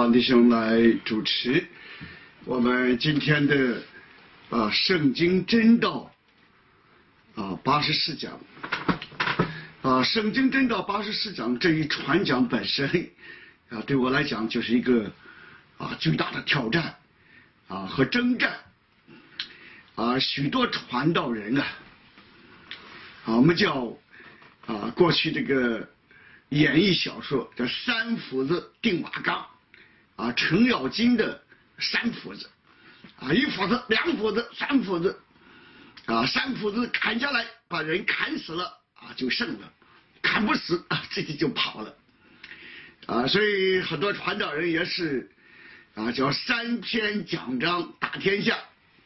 弟兄来主持我们今天的圣经真道84讲圣经真道84讲这一传讲本身对我来讲就是一个巨大的挑战和征战许多传道人我们叫过去这个演绎小说叫三斧子钉瓦缸程咬金的三斧子一斧子两斧子三斧子三斧子砍下来把人砍死了就胜了，砍不死自己就跑了所以很多传道人也是叫三篇讲章打天下。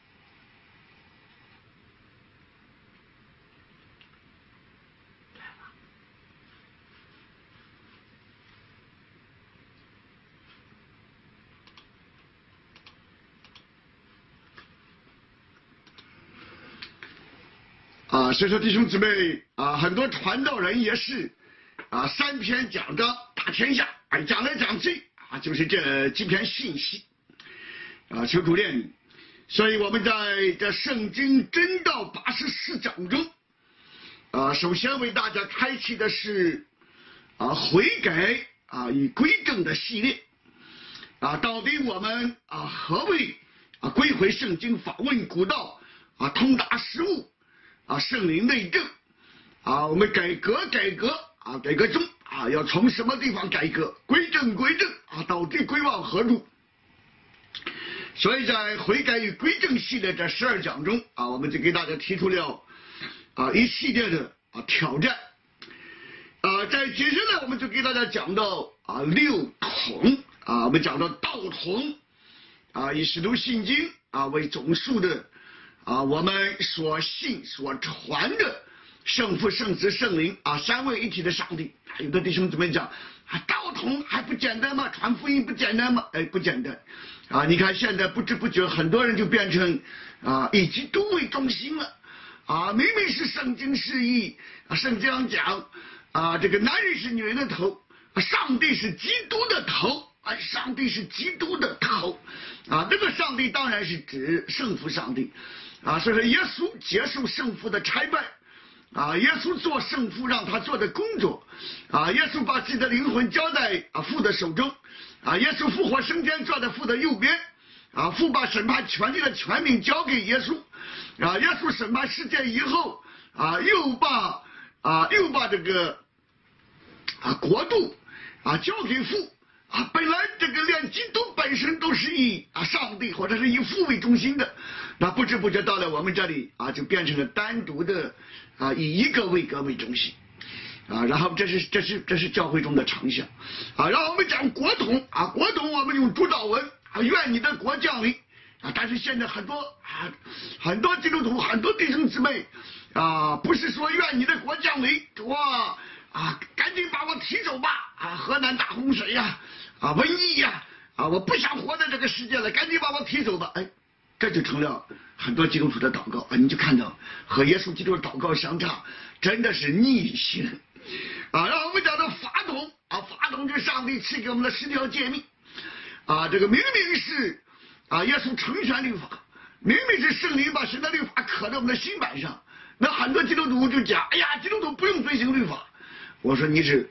所以说弟兄姊妹很多传道人也是三篇讲章打天下，讲来讲去就是这几篇信息求主怜悯。所以我们在这圣经真道84讲中首先为大家开启的是悔改与归正的系列到底我们何谓归回圣经，访问古道通达实务圣灵内政我们改革中要从什么地方改革，归正到底归往何处。所以在悔改与归正系列这12讲中我们就给大家提出了一系列的挑战在接下来我们就给大家讲到六统我们讲到道统以使徒信经为总数的我们所信所传的圣父圣子圣灵三位一体的上帝。有的弟兄姊妹讲道统还不简单吗？传福音不简单吗？不简单你看现在不知不觉很多人就变成以基督为中心了明明是圣经释义圣经上讲这个男人是女人的头，上帝是基督的头上帝是基督的头这个上帝当然是指圣父上帝所以说耶稣接受圣父的差派耶稣做圣父让他做的工作耶稣把自己的灵魂交在父的手中耶稣复活升天坐在父的右边父把审判权力的权柄交给耶稣耶稣审判世界以后又把这个国度交给父本来这个连基督本身都是以上帝或者是以父为中心的，那不知不觉到了我们这里就变成了单独的以一个位格为中心然后这是教会中的常象然后我们讲国统国统我们用主祷文愿你的国降临但是现在很多基督徒很多弟兄姊妹不是说愿你的国降临哇赶紧把我提走吧河南大洪水瘟疫我不想活在这个世界了，赶紧把我提走吧这就成了很多基督徒的祷告你就看到和耶稣基督的祷告相差，真的是逆心然后我们讲到法统法统就是上帝赐给我们的10条诫命这个明明是耶稣成全律法，明明是圣灵把神的律法刻在我们的心板上，那很多基督徒就讲基督徒不用遵行律法，我说你是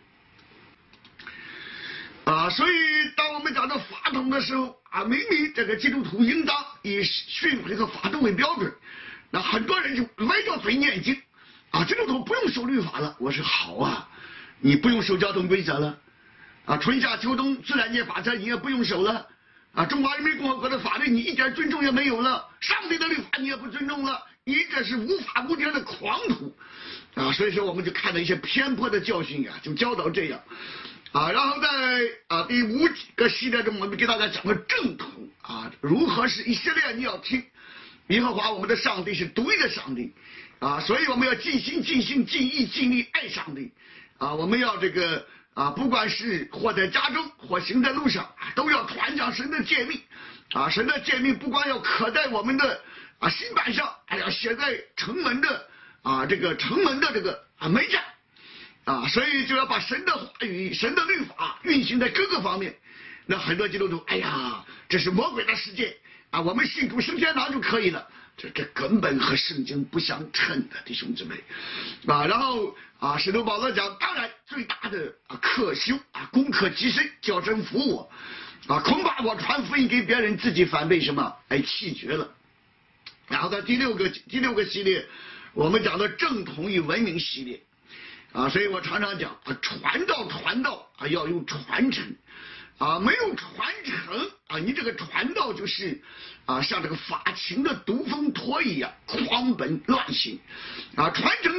所以当我们讲到法统的时候明明这个基督徒应当以训诲和法度为标准，那很多人就歪着嘴念经基督徒不用守律法了。我说好你不用守交通规则了春夏秋冬自然界法则你也不用守了中华人民共和国的法律你一点尊重也没有了，上帝的律法你也不尊重了，你这是无法无天的狂徒所以说我们就看到一些偏颇的教训就教导这样然后在第5个系列中我们给大家讲了正统如何是以色列你要听耶和华我们的上帝是独一的上帝所以我们要尽心尽性尽意尽力爱上帝我们要这个不管是或在家中或行在路上都要传讲神的诫命神的诫命不光要刻在我们的心板上，还要写在城门的这个城门的这个门上所以就要把神的话语神的律法运行在各个方面那很多基督徒，哎呀，这是魔鬼的世界啊，我们信主升天堂就可以了。这根本和圣经不相称的，弟兄姊妹啊。然后啊，使徒保罗讲，当然最大的克修啊，攻克己身，叫神服我啊，恐怕我传福音给别人，自己反被什么弃绝了。然后在第六个系列，我们讲的正统与文明系列啊，所以我常常讲啊，传道啊要有传承啊，没有传承啊，你这个传道就是啊，像这个发情的毒蜂脱一样，狂奔乱行啊，传承，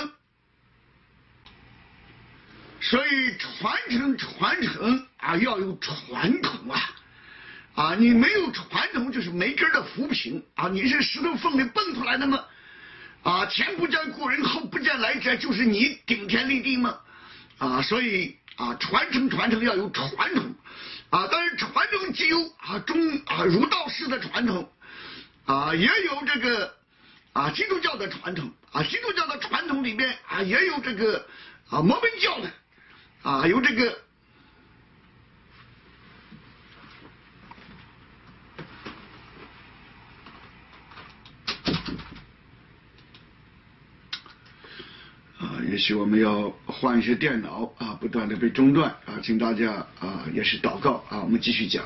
所以传承啊要有传统啊，你没有传统就是没根的浮萍啊，你是石头缝里蹦出来的吗？啊，前不见故人，后不见来者，就是你顶天立地吗？啊，所以啊，传承要有传统啊，但是传统既有儒道式的传统啊，也有这个啊基督教的传统啊，基督教的传统里面啊也有这个啊摩门教的啊，有这个也许我们要换一些电脑啊，不断的被中断啊，请大家啊也是祷告啊，我们继续讲。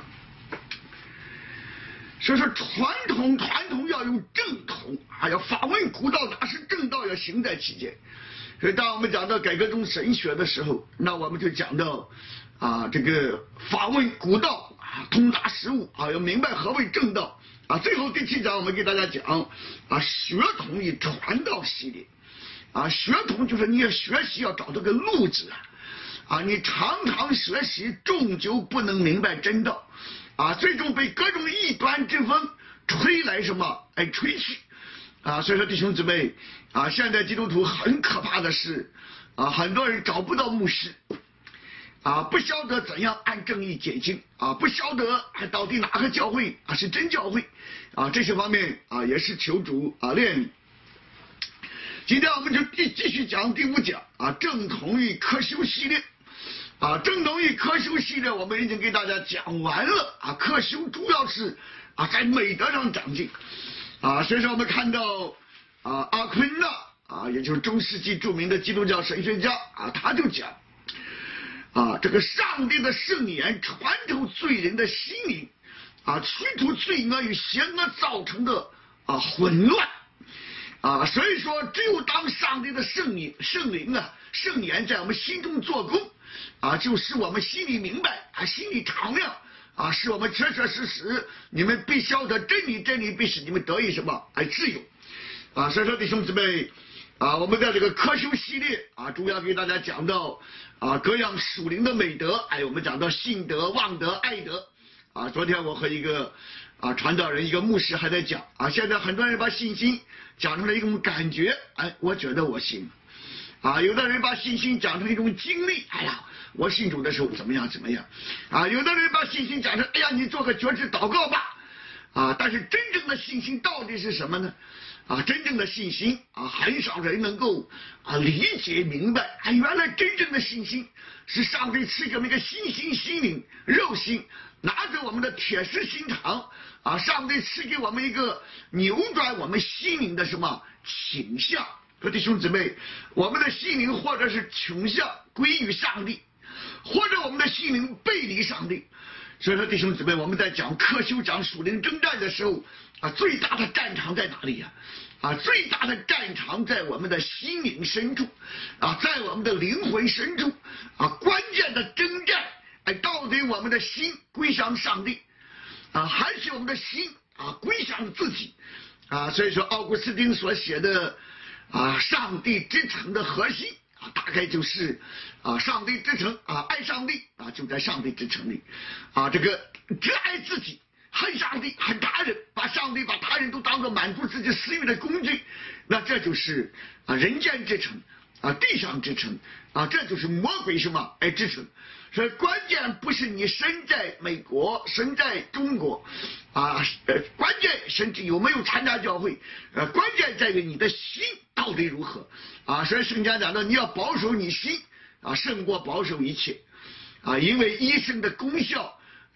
所以说传统要有正统啊，要访问古道，哪是正道，要行在其间。所以当我们讲到改革中神学的时候，那我们就讲到啊这个访问古道啊，通达实务啊，要明白何谓正道啊。最后第7讲我们给大家讲啊血统与传道系列。啊，血统就是你要学习要找到个路子啊，你常学习，终究不能明白真道啊，最终被各种异端之风吹来什么吹去啊。所以说弟兄姊妹啊，现在基督徒很可怕的是啊，很多人找不到牧师啊，不晓得怎样按正义解经啊，不晓得到底哪个教会啊是真教会啊，这些方面啊也是求主啊怜悯。今天我们就继续讲第5讲啊，正统与可修系列啊，正统与可修系列我们已经给大家讲完了啊，可修主要是啊在美德上长进啊，所以说我们看到啊阿奎那啊，也就是中世纪著名的基督教神学家啊，他就讲啊，这个上帝的圣言穿透罪人的心灵啊，驱除罪恶与邪恶造成的啊混乱。啊，所以说，只有当上帝的圣灵啊，圣言在我们心中做工啊，就使我们心里明白啊，心里敞亮啊，使我们确实，你们必晓得真理必使你们得以什么自由啊。所以说弟兄姊妹啊，我们在这个可修系列啊，主要给大家讲到啊各样属灵的美德，我们讲到信德、望德、爱德啊。昨天我和一个传道人一个牧师还在讲啊，现在很多人把信心讲成了一种感觉，我觉得我信啊，有的人把信心讲成一种经历，我信主的时候怎么样啊，有的人把信心讲成你做个觉知祷告吧啊，但是真正的信心到底是什么呢？啊，真正的信心啊，很少人能够理解明白原来真正的信心是上帝赐给我们一个心灵肉心，拿着我们的铁石心肠啊，上帝赐给我们一个扭转我们心灵的什么倾向。说弟兄姊妹，我们的心灵或者是倾向归于上帝，或者我们的心灵背离上帝。所以说弟兄姊妹，我们在讲可修讲属灵征战的时候啊，最大的战场在哪里呀？最大的战场在我们的心灵深处啊，在我们的灵魂深处啊，关键的征战到底我们的心归向上帝啊，还是我们的心归向自己啊？所以说奥古斯丁所写的上帝之城的核心大概就是上帝之城爱上帝就在上帝之城里这个只爱自己，恨上帝恨他人，把上帝把他人都当作满足自己私欲的工具，那这就是人间之城地上之城这就是魔鬼什么之城。所以关键不是你身在美国身在中国关键甚至有没有参加教会关键在于你的心到底如何所以圣经讲的你要保守你心胜过保守一切因为医生的功效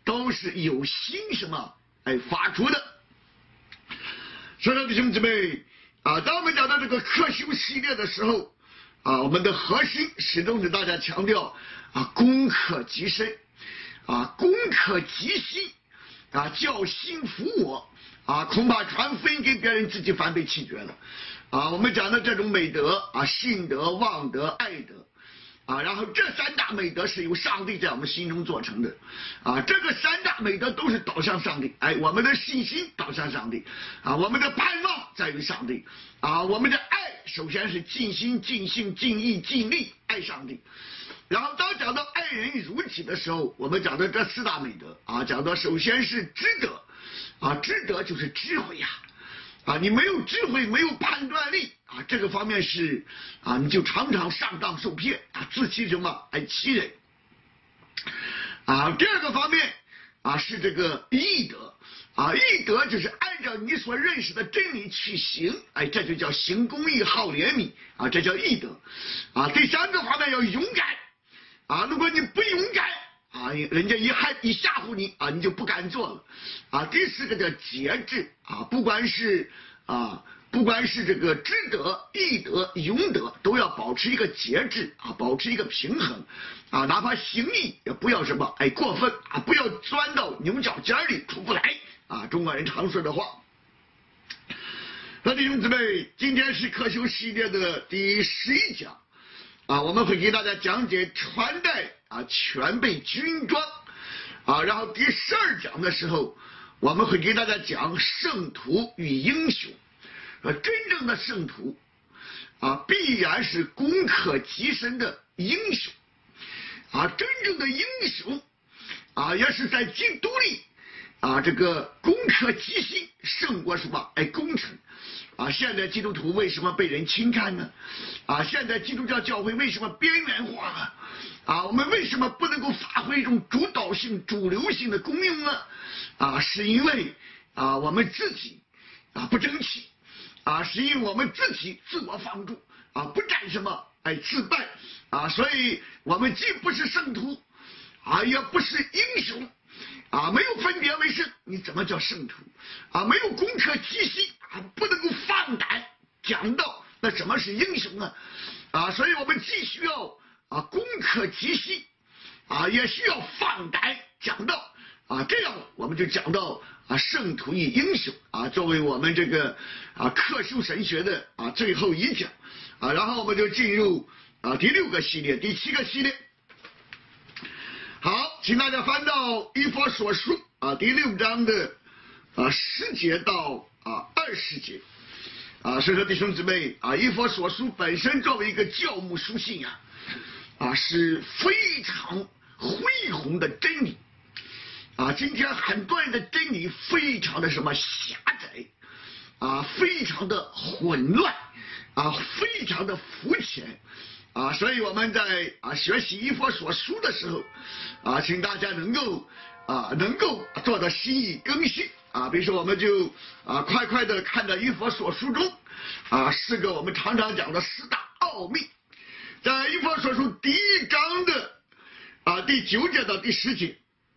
都是有心什么发出的。所以说弟兄姊妹当我们讲到这个克修系列的时候我们的核心始终是大家强调攻克己身攻克己心叫心服我恐怕传福音给别人自己反被弃绝了我们讲的这种美德信德、望德、爱德然后这三大美德是由上帝在我们心中做成的这个三大美德都是导向上帝我们的信心导向上帝我们的盼望在于上帝我们的爱首先是尽心尽性尽意尽力爱上帝，然后当讲到爱人如己的时候，我们讲的这四大美德讲到首先是知德知德就是智慧你没有智慧没有判断力这个方面是你就常常上当受骗自欺什么欺人第二个方面是这个义德义德就是按照你所认识的真理去行这就叫行公义好怜悯这叫义德第三个方面要勇敢如果你不勇敢人家一吓唬你你就不敢做了第四个叫节制不管是这个知德、义德、勇德，都要保持一个节制保持一个平衡哪怕行义也不要什么过分不要钻到牛角尖里出不来中国人常说的话。那弟兄姊妹，今天是克修系列的第11讲我们会给大家讲解穿戴全备军装然后第12讲的时候，我们会给大家讲圣徒与英雄真正的圣徒必然是攻克己身的英雄真正的英雄也是在基督里这个攻克己心胜过什么攻城现在基督徒为什么被人轻看呢现在基督教教会为什么边缘化了我们为什么不能够发挥一种主导性主流性的功用呢是因为我们自己不争气是因为我们自己自我放逐不占什么自败所以我们既不是圣徒也不是英雄没有分别为圣，你怎么叫圣徒没有攻克己心不能够放胆讲道，那什么是英雄呢所以我们既需要攻克己心也需要放胆讲道这样我们就讲到圣徒与英雄作为我们这个克修神学的最后一讲然后我们就进入第6个系列第7个系列。好，请大家翻到以弗所书第6章的10节到20节所以说弟兄姊妹以弗所书本身作为一个教牧书信是非常恢宏的真理今天很多人的真理非常的什么狭窄非常的混乱非常的肤浅所以我们在学习以弗所书的时候请大家能够做到心意更新比如说我们就快快的看到以弗所书中4个我们常常讲的4大奥秘。在以弗所书第1章的第9节到第10节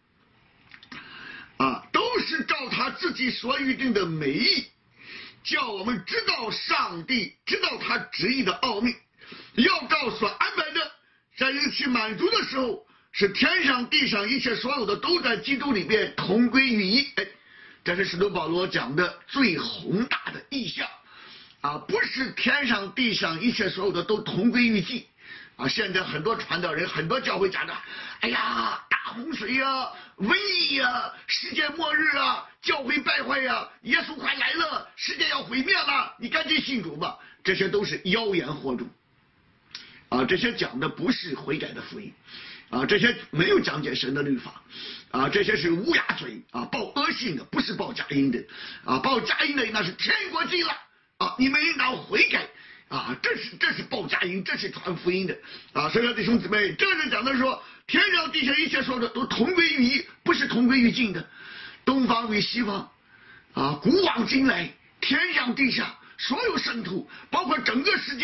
都是照他自己所预定的美意，叫我们知道上帝知道他旨意的奥秘，要照所安排的，在日期满足的时候，使天上地上一切所有的都在基督里面同归于一。这是使徒保罗讲的最宏大的意象不是天上地上一切所有的都同归于尽现在很多传道人很多教会讲的大洪水瘟疫世界末日教会败坏耶稣快来了，世界要毁灭了，你赶紧信主吧，这些都是妖言惑众这些讲的不是悔改的福音这些没有讲解神的律法这些是乌鸦嘴报恶信的，不是报佳音的报佳音的那是天国近了你们应当悔改这是报佳音，这是传福音的所以说弟兄姊妹，这是讲的说天上地下一切说的都同归于一，不是同归于尽的，东方与西方古往今来天上地下所有圣徒包括整个世界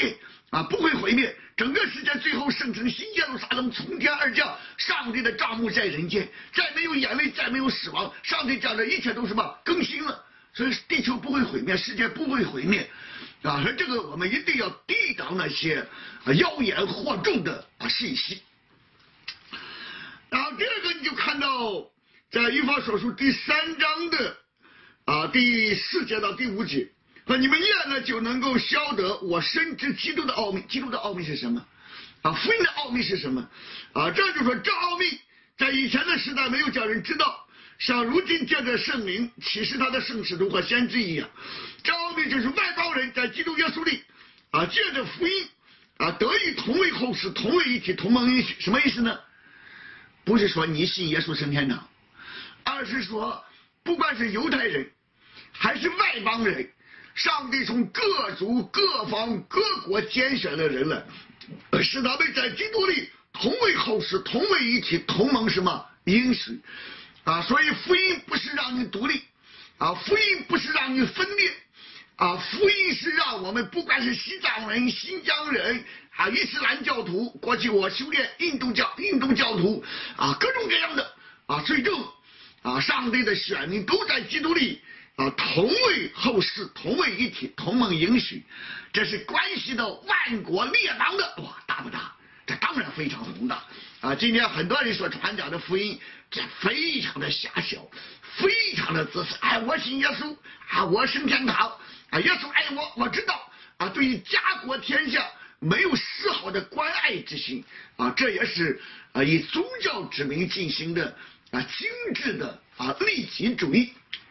不会毁灭。整个世界最后圣城新耶路撒冷从天而降，上帝的帐幕在人间，再没有眼泪，再没有死亡，上帝讲的一切都是什么更新了，所以地球不会毁灭，世界不会毁灭。而这个我们一定要抵挡那些妖言惑众的信息。然后第二个你就看到在以弗所书第3章的第4节到第5节，你们念了就能够晓得我深知基督的奥秘。基督的奥秘是什么？福音的奥秘是什么？这就说这奥秘在以前的时代没有叫人知道，像如今借着圣灵启示他的圣使徒和先知一样。这奥秘就是外邦人在基督耶稣里借着福音得以同为后世，同为一体，同蒙应许。什么意思呢？不是说你信耶稣升天堂，而是说不管是犹太人还是外邦人，上帝从各族各方各国拣选的人来，使他们在基督里同为后世，同为一体，同蒙什么应许。所以福音不是让你独立，福音不是让你分裂，福音是让我们不管是西藏人、新疆人伊斯兰教徒，过去我修炼印度教徒各种各样的最终上帝的选民都在基督里同为后世，同为一体，同蒙应许。这是关系到万国列邦的，大不大？这当然非常宏大今天很多人所传讲的福音，这非常的狭小，非常的自私。我信耶稣我升天堂耶稣爱我，我知道对于家国天下没有丝毫的关爱之心这也是以宗教之名进行的精致的利己主义。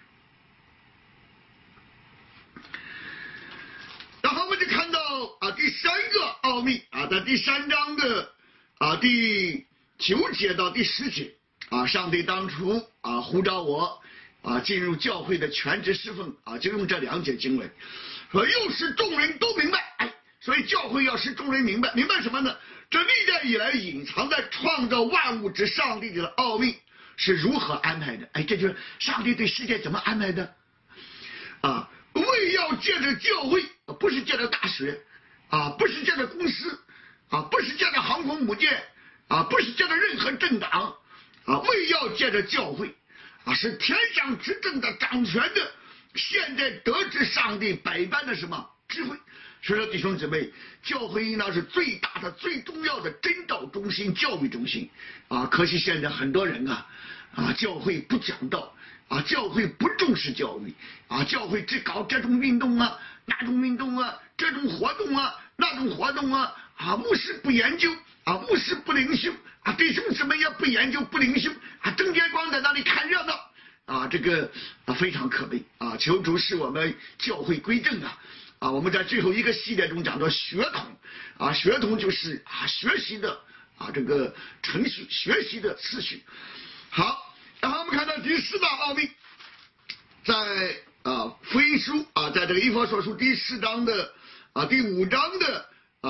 然后我们就看到第3个奥秘在第3章的第9节到第10节上帝当初呼召我进入教会的全职侍奉就用这2节经文说，又使众人都明白。所以教会要使众人明白什么呢？这历代以来隐藏在创造万物之上帝的奥秘是如何安排的。这就是上帝对世界怎么安排的为要借着教会，不是借着大学不是借着公司不是借着航空母舰不是借着任何政党为要借着教会是天上执政的掌权的，现在得知上帝百般的什么智慧。所以说弟兄姊妹，教会应当是最大的最重要的真道中心，教育中心可惜现在很多人教会不讲道教会不重视教育教会只搞这种运动那种运动这种活动那种活动牧师不研究牧师不领袖弟兄姊妹也不研究不领袖整天光在那里看热闹这个非常可悲求主使我们教会归正我们在最后一个系列中讲到血统血统就是学习的这个程序，学习的次序。好，然后我们看到第4大奥秘，在福音书在这个以弗所书第4章的第5章的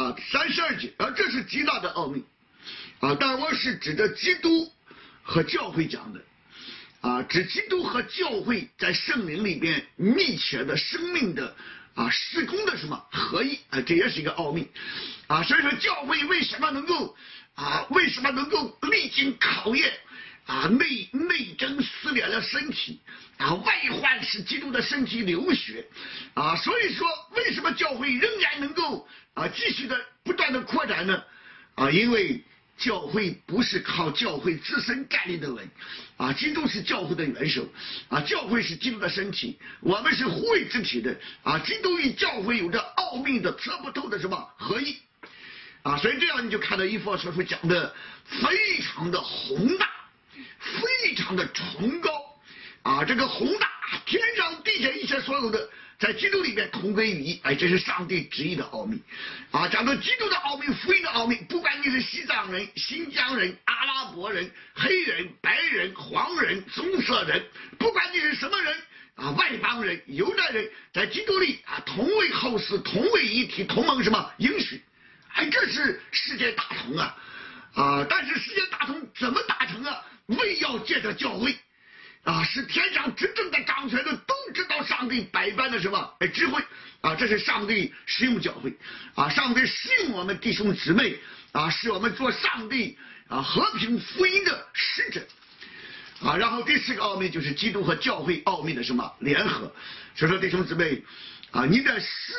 32节这是极大的奥秘但我是指着基督和教会讲的指基督和教会在圣灵里边密切的生命的事工的什么合一这也是一个奥秘所以说教会为什么能够历经考验内争撕裂了身体外患使基督的身体流血所以说为什么教会仍然能够继续的不断的扩展呢因为教会不是靠教会自身站立的稳基督是教会的元首教会是基督的身体，我们是互为之体的基督与教会有着奥秘的测不透的什么合一所以这样你就看到以弗所书讲的非常的宏大，非常的崇高这个宏大天上地下一切所有的在基督里面同归于一这是上帝旨意的奥秘讲到基督的奥秘，福音的奥秘，不管你是西藏人、新疆人、阿拉伯人、黑人、白人、黄人、棕色人，不管你是什么人外邦人、犹太人，在基督里同为后世，同为一体，同蒙什么应许这是世界大同但是世界大同怎么达成为要借着教会是天上真正的掌权的都知道上帝百般的什么智慧这是上帝使用教会上帝使用我们弟兄姊妹使我们做上帝和平福音的使者然后第4个奥秘就是基督和教会奥秘的什么联合。所以说弟兄姊妹你的思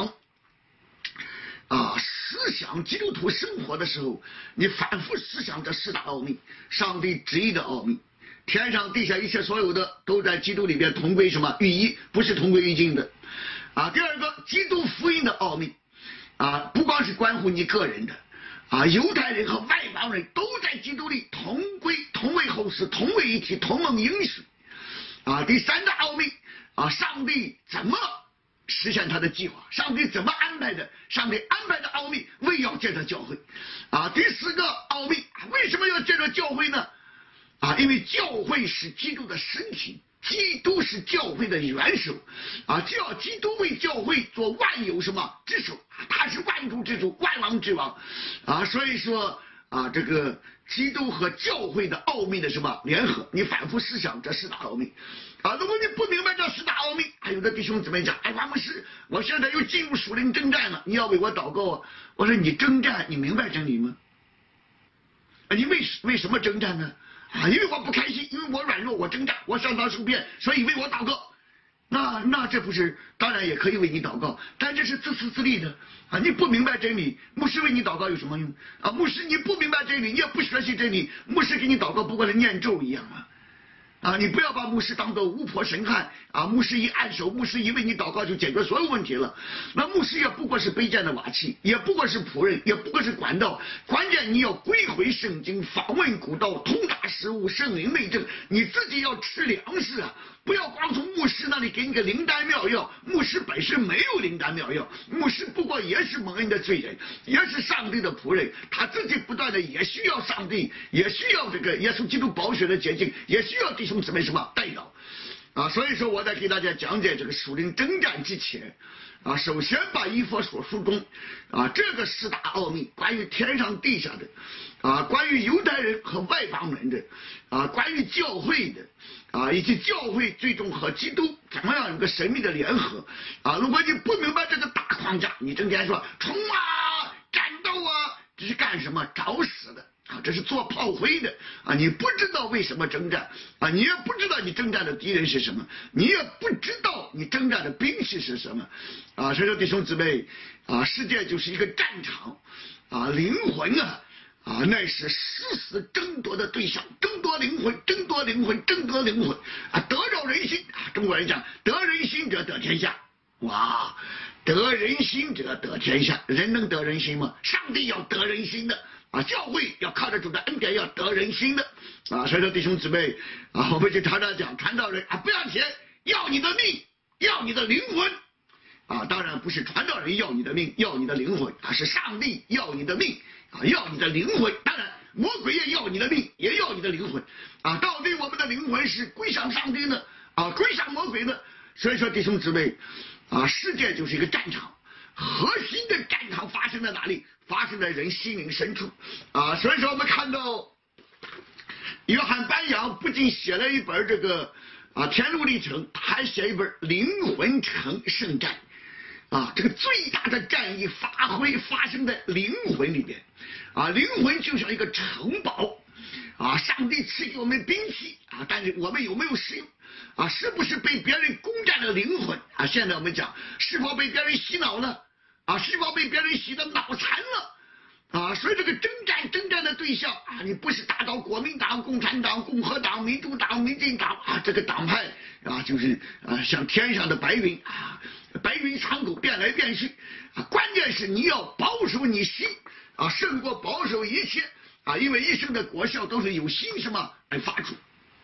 想基督徒生活的时候，你反复思想这4大奥秘，上帝旨意的奥秘，天上地下一切所有的都在基督里边同归什么于一，不是同归于尽的第2个基督福音的奥秘不光是关乎你个人的犹太人和外邦人都在基督里同归同为后嗣，同为一体，同蒙应许第3大奥秘上帝怎么实现他的计划，上帝怎么安排的，上帝安排的奥秘为要建设教会第4个奥秘为什么要建设教会呢因为教会是基督的身体，基督是教会的元首只要基督为教会做万有什么之首他是万主之主，万王之王所以说这个基督和教会的奥秘的什么联合，你反复思想这4大奥秘如果你不明白这4大奥秘有的弟兄姊妹讲王牧师，我现在又进入属灵征战了，你要为我祷告我说你征战你明白真理吗你为什么征战呢因为我不开心，因为我软弱，我征战，我上当受骗，所以为我祷告那这不是当然也可以为你祷告，但这是自私自利的你不明白真理，牧师为你祷告有什么用牧师你不明白真理，你也不学习真理，牧师给你祷告不过是念咒一样你不要把牧师当作巫婆神汉牧师一按手，牧师一为你祷告就解决所有问题了，那牧师也不过是卑贱的瓦器，也不过是仆人，也不过是管道，关键你要归回圣经，访问古道，通达食物，圣灵内证，你自己要吃粮食不要光从牧师那里给你个灵丹妙药，牧师本身没有灵丹妙药，牧师不过也是蒙恩的罪人，也是上帝的仆人，他自己不断的也需要上帝，也需要这个耶稣基督宝血的洁净，也需要弟兄姊妹什么代祷所以说我在给大家讲解这个属灵征战之前首先把以弗所书中这个4大奥秘，关于天上地下的关于犹太人和外邦人的关于教会的以及教会最终和基督怎么样有个神秘的联合如果你不明白这个大框架，你整天说冲战斗这是干什么？找死的这是做炮灰的你不知道为什么征战你也不知道你征战的敌人是什么，你也不知道你征战的兵器是什么所以说弟兄姊妹世界就是一个战场灵魂那是生死争夺的对象，争夺灵魂，争夺灵魂，争夺灵魂得着人心中国人讲得人心者得天下得人心者得天下，人能得人心吗？上帝要得人心的教会要靠着主的恩典要得人心的所以说弟兄姊妹我们就常常讲传道人不要钱，要你的命，要你的灵魂当然不是传道人要你的命，要你的灵魂是上帝要你的命要你的灵魂，当然魔鬼也要你的命，也要你的灵魂到底我们的灵魂是归向上帝呢归向魔鬼呢？所以说弟兄姊妹世界就是一个战场，核心的战场发生在哪里？发生在人心灵深处所以说我们看到约翰班扬不仅写了一本这个天路历程，他还写一本灵魂城圣战这个最大的战役发生在灵魂里边灵魂就像一个城堡上帝赐给我们兵器但是我们有没有使用是不是被别人攻占了灵魂现在我们讲是否被别人洗脑了是否被别人洗得脑残了所以这个征战的对象你不是打倒国民党、共产党、共和党、民主党、民进党这个党派就是像天上的白云白云长口变来变去关键是你要保守你心胜过保守一切因为一生的果效都是由心什么来发出。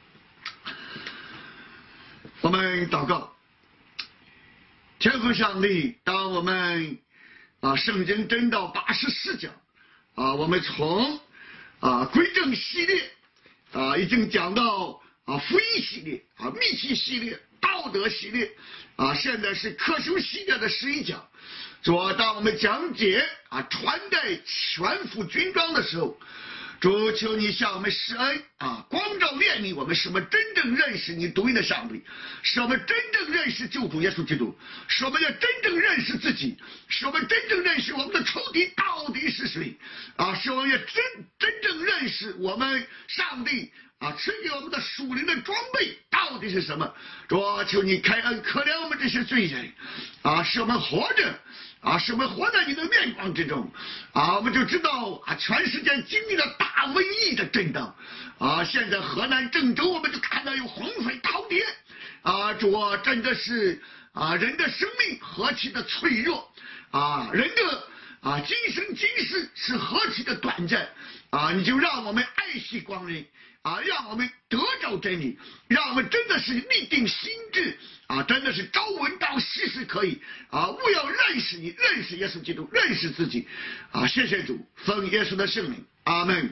我们祷告，天父上帝，当我们圣经真道84讲我们从归正系列已经讲到福音系列密契系列、道德系列现在是克修系列的11讲。主当我们讲解穿戴全副军装的时候， 主，求你向我们施恩啊，光照怜悯我们，使我们真正认识你独一的上帝，使我们真正认识救主耶稣基督，使我们要真正认识自己，使我们真正认识我们的仇敌到底是谁啊，使我们也真正认识我们上帝啊，赐给我们的属灵的装备到底是什么？主，求你开恩可怜我们这些罪人啊，使我们活着啊，使我们活在你的面光之中啊，我们就知道啊，全世界经历了大瘟疫的震荡啊，现在河南郑州我们就看到有洪水滔天啊，主啊，真的是啊，人的生命何其的脆弱啊，人的啊今生今世是何其的短暂啊，你就让我们爱惜光阴啊，让我们得着真理，让我们真的是立定心志啊，真的是朝闻道，夕死可以啊！务要认识你，认识耶稣基督，认识自己啊！谢谢主，奉耶稣的圣名，阿门。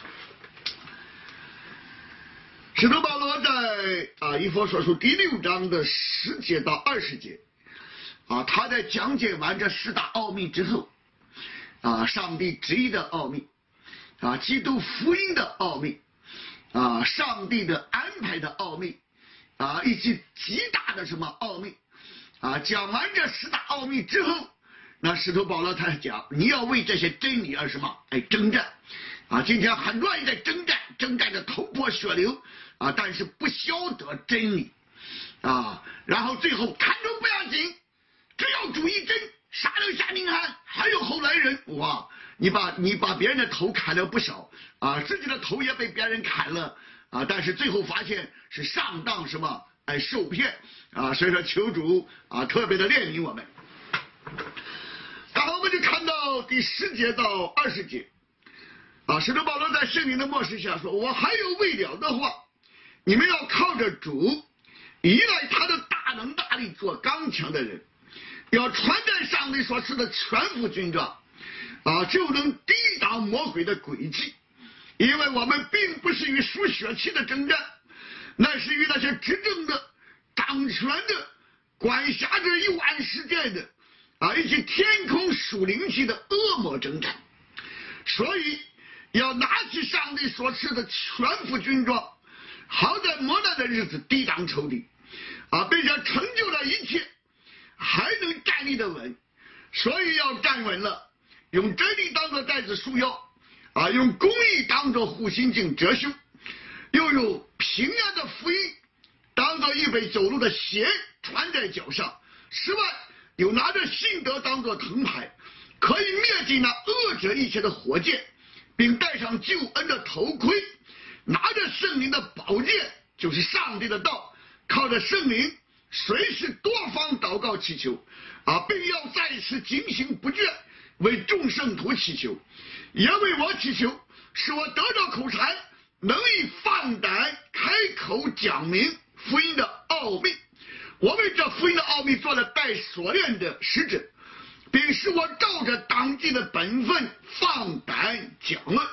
使徒保罗在以弗所书第6章的10节到20节啊，他在讲解完这4大奥秘之后啊，上帝旨意的奥秘啊，基督福音的奥秘啊，上帝的安排的奥秘啊，以及极大的什么奥秘啊，讲完这4大奥秘之后，那使徒保罗他讲，你要为这些真理而什么征战啊！今天很多人在征战的头破血流啊，但是不晓得真理啊，然后最后看中不要紧，只要主一真，杀了夏明翰，还有后来人哇！你把别人的头砍了不少啊，自己的头也被别人砍了啊，但是最后发现是上当什么受骗啊，所以说求主啊特别的怜悯我们。然后我们就看到第10节到20节啊，使徒保罗在圣灵的默示下说，我还有未了的话，你们要靠着主，依赖他的大能大力做刚强的人，要穿戴上帝所赐的全副军装啊，就能抵挡魔鬼的诡计，因为我们并不是与属血气的征战，那是与那些执政的、掌权的、管辖着1万世界的啊，以及天空属灵气的恶魔征战。所以要拿起上帝所赐的全副军装，好在磨难的日子抵挡仇敌啊，并且成就了一切，还能站立得稳。所以要站稳了，用真理当作带子束腰啊，用公义当作护心镜遮胸，又有平安的福音当作预备走路的鞋穿在脚上，此外又拿着信德当作藤牌，可以灭尽那恶者一切的火箭，并戴上救恩的头盔，拿着圣灵的宝剑，就是上帝的道，靠着圣灵随时多方祷告祈求啊，并要再次警醒不倦，为众圣徒祈求，也为我祈求，使我得着口才，能以放胆开口讲明福音的奥秘。我为这福音的奥秘做了带锁链的使者，并使我照着当今的本分放胆讲论。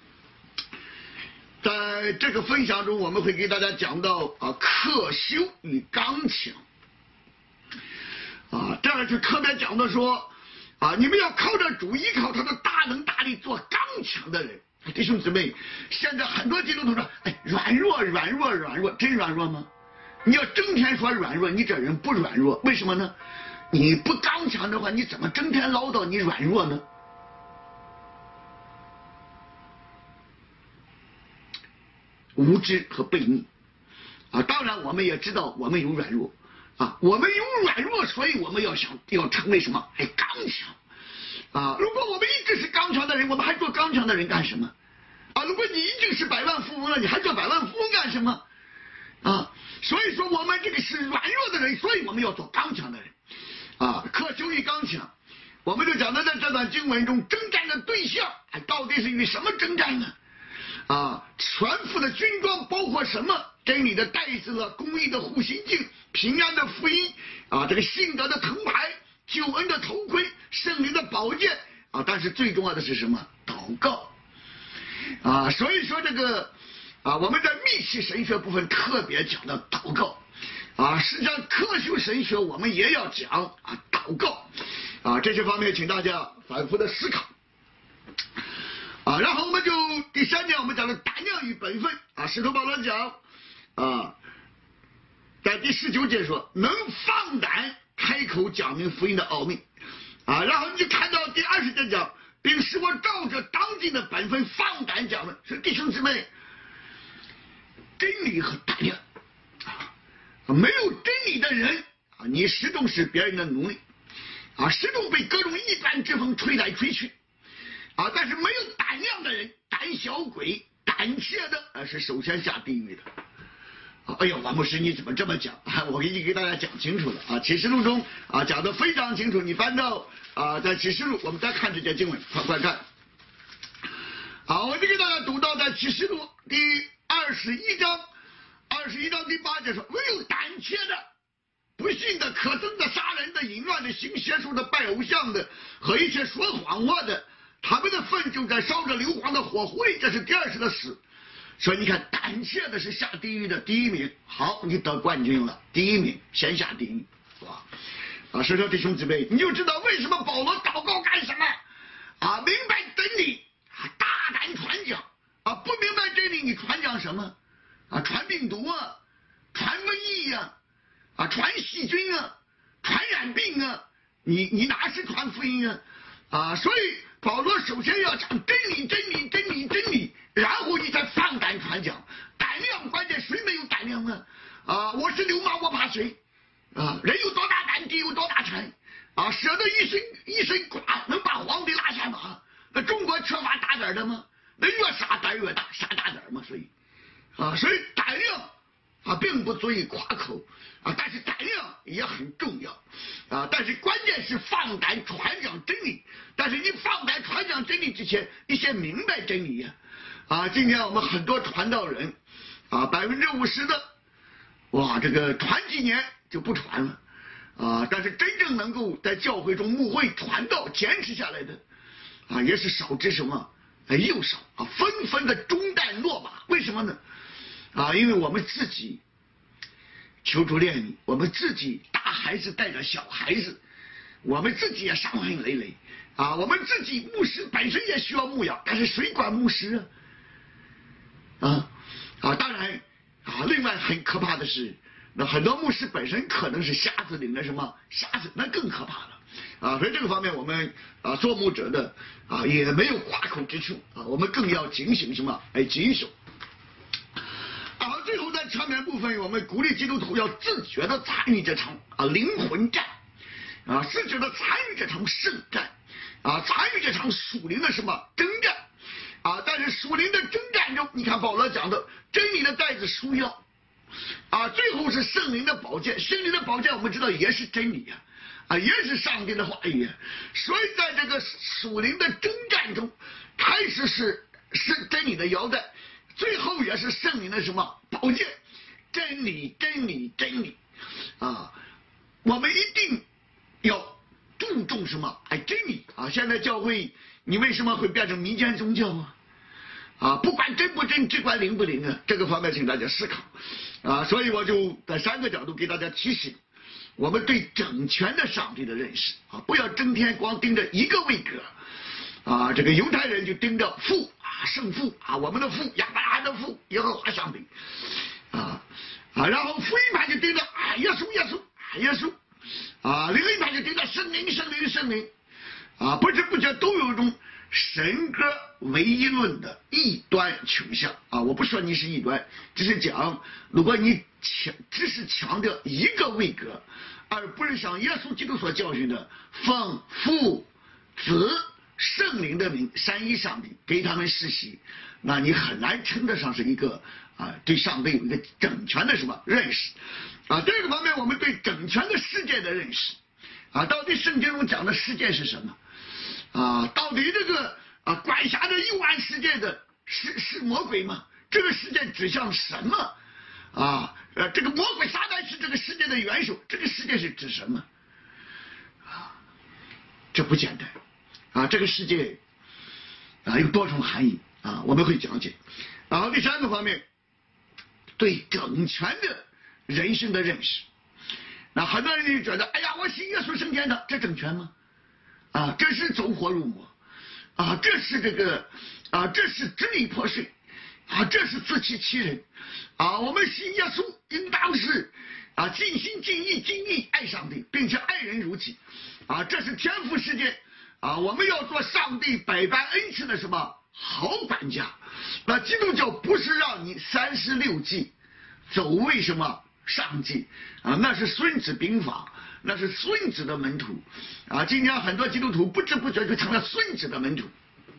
在这个分享中，我们会给大家讲到克修与刚强啊，这儿就特别讲的说啊，你们要靠着主，依靠他的大能大力，做刚强的人。弟兄姊妹，现在很多基督徒说，软弱，真软弱吗？你要整天说软弱，你这人不软弱，为什么呢？你不刚强的话，你怎么整天唠叨你软弱呢？无知和悖逆啊！当然，我们也知道我们有软弱啊，我们有软弱，所以我们要成为什么？刚强啊！如果我们一直是刚强的人，我们还做刚强的人干什么？啊！如果你已经是百万富翁了，你还做百万富翁干什么？啊！所以说我们这个是软弱的人，所以我们要做刚强的人啊！克修与刚强，我们就讲到在这段经文中，征战的对象到底是与什么征战呢？啊，全副的军装包括什么？真理的带子了，公义的护心镜，平安的福音啊，这个信德的藤牌，救恩的头盔，圣灵的宝剑啊！但是最重要的是什么？祷告啊！所以说这个啊，我们在密契神学部分特别讲到祷告啊，实际上克修神学我们也要讲啊祷告啊，这些方面请大家反复的思考然后我们就第3点，我们讲了胆量与本分使徒保罗讲在第19节说，能放胆开口讲明福音的奥秘然后你就看到第20节讲，并使我照着当今的本分放胆讲论。说弟兄姊妹，真理和胆量没有真理的人你始终是别人的奴隶始终被各种异端之风吹来吹去但是没有胆量的人，胆小鬼、胆怯的是首先下地狱的。哎呀，王牧师你怎么这么讲我已经给大家讲清楚了启示录中讲得非常清楚。你翻到在启示录，我们再看这节经文，快看我就给大家读到在启示录第21章第8节说，唯有胆怯的、不信的、可憎的、杀人的、淫乱的、行邪术的、拜偶像的和一切说谎话的，他们的粪就在烧着硫磺的火湖里，这是第20的死。所以你看，胆怯的是下地狱的第1名。好，你得冠军了，第1名先下地狱，是吧？所以说弟兄姊妹，你就知道为什么保罗祷告干什么明白真理大胆传讲不明白真理你传讲什么传病毒传瘟疫传细菌传染病你哪是传福音所以保罗首先要讲真理，然后你才放胆传讲。胆量关键谁没有胆量我是流氓我怕谁人有多大胆地有多大权舍得一身剐能把皇帝拉下马。那中国缺乏大胆的吗？那越傻胆越大，傻大胆嘛。所以胆量并不足以夸口但是胆量也很重要但是关键是放胆传讲真理。但是你放胆传讲真理之前，你先明白真理今天我们很多传道人50%的这个传几年就不传了但是真正能够在教会中牧会传道坚持下来的也是少之什么又少纷纷的中弹落马。为什么呢因为我们自己求主怜悯，我们自己大孩子带着小孩子，我们自己也伤痕累累我们自己牧师本身也需要牧养，但是谁管牧师当然另外很可怕的是，那很多牧师本身可能是瞎子领的什么瞎子，那更可怕了所以这个方面我们做牧者的也没有夸口之处我们更要警醒什么谨守。最后在前面部分，我们鼓励基督徒要自觉的参与这场灵魂战自觉的参与这场圣战参与这场属灵的什么征战但是属灵的征战中，你看保罗讲的真理的带子束腰最后是圣灵的宝剑。圣灵的宝剑我们知道也是真理也是上帝的话语所以在这个属灵的征战中，开始是真理的腰带，最后也是圣灵的什么宝剑。真理我们一定要注重什么真理现在教会你为什么会变成民间宗教不管真不真，只管灵不灵这个方面请大家思考所以我就在3个角度给大家提醒我们对整全的上帝的认识不要整天光盯着一个位格这个犹太人就盯着父圣父我们的父亚伯拉罕的父耶和华上帝然后福音派就盯着耶稣另一派就盯着圣灵不知不觉都有一种神格唯一论的异端倾向我不说你是异端，只是讲如果你只是强调一个位格，而不是像耶稣基督所教训的奉父子圣灵的名三一上帝给他们施洗，那你很难称得上是一个对上帝有一个整全的什么认识第二个方面，我们对整全的世界的认识到底圣经中讲的世界是什么到底这个管辖着1万世界的是魔鬼吗？这个世界指向什么这个魔鬼撒旦是这个世界的元首，这个世界是指什么这不简单这个世界有多重含义我们会讲解。然后第3个方面，对整全的人生的认识。那很多人就觉得哎呀，我信耶稣升天的，这整全吗这是走火入魔这是这个这是支离破碎，这是自欺欺人，我们信耶稣应当是尽心尽意尽力爱上帝，并且爱人如己，这是天父世界，我们要做上帝百般恩赐的什么好管家。那基督教不是让你36计走为什么上计那是孙子兵法，那是孙子的门徒今天很多基督徒不知不觉就成了孙子的门徒。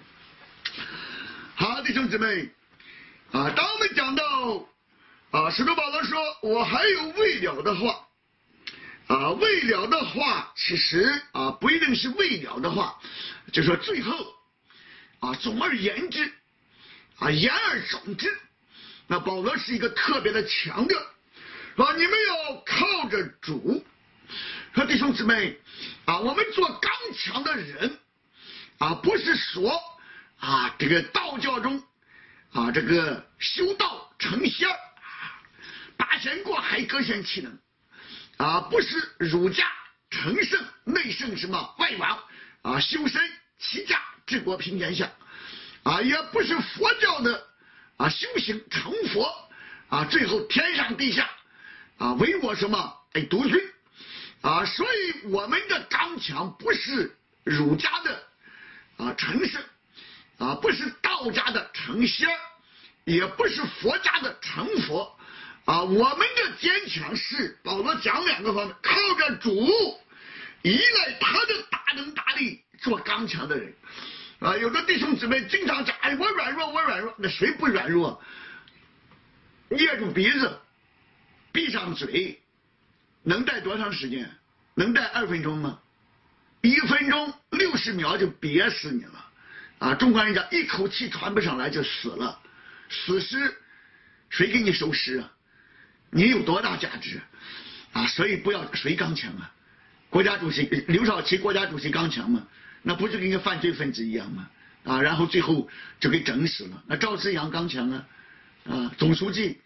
好，弟兄姊妹当我们讲到使徒保罗说我还有未了的话未了的话其实不一定是未了的话，就说最后总而言之言而总之，那保罗是一个特别的强调你们要靠着主。说弟兄姊妹我们做刚强的人不是说这个道教中这个修道成仙八仙过海各显其能不是儒家成圣内圣什么外王修身齐家治国平天下也不是佛教的修行成佛最后天上地下唯我什么独尊所以我们的刚强不是儒家的成圣不是道家的成仙，也不是佛家的成佛我们的坚强是保罗讲2个方面，靠着主依赖他的大能大力做刚强的人有的弟兄姊妹经常讲我软弱我软弱，那谁不软弱？捏住鼻子闭上嘴能待多长时间？能待2分钟吗？1分钟60秒就憋死你了中国人讲一口气喘不上来就死了，死尸谁给你收尸你有多大价值所以不要谁刚强国家主席刘少奇国家主席刚强吗？那不就跟个犯罪分子一样吗然后最后就给整死了。那赵紫阳刚强总书记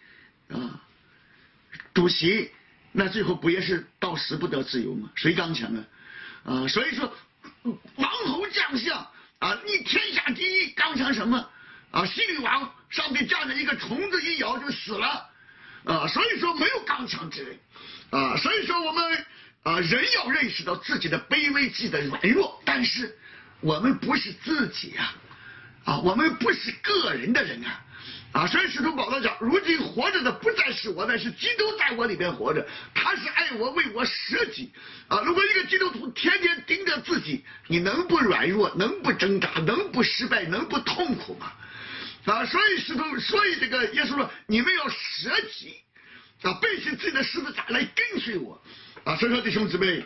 主席那最后不也是到死不得自由吗？谁刚强所以说王侯将相你天下第一刚强什么西律王上面站着一个虫子一咬就死了所以说没有刚强之人所以说我们人要认识到自己的卑微自己的软弱，但是我们不是自己我们不是个人的人所以使徒保罗讲如今活着的不再是我，但是基督在我里边活着，他是爱我为我舍己如果一个基督徒天天盯着自己，你能不软弱，能不挣扎，能不失败，能不痛苦吗所以这个耶稣说你们要舍己背起自己的十字架来跟随我所以说弟兄姊妹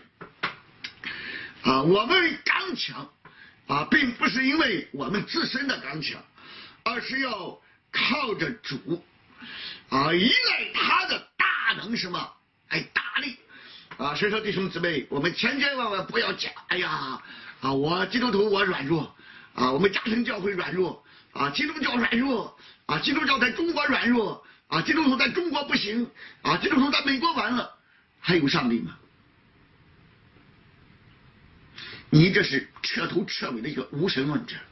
我们刚强并不是因为我们自身的刚强，而是要靠着主依赖他的大能什么大力所以说弟兄姊妹我们千千万万不要讲我基督徒我软弱我们家庭教会软弱基督教软弱基督教在中国软弱基督徒在中国不行基督徒在美国完了，还有上帝吗？你这是彻头彻尾的一个无神论者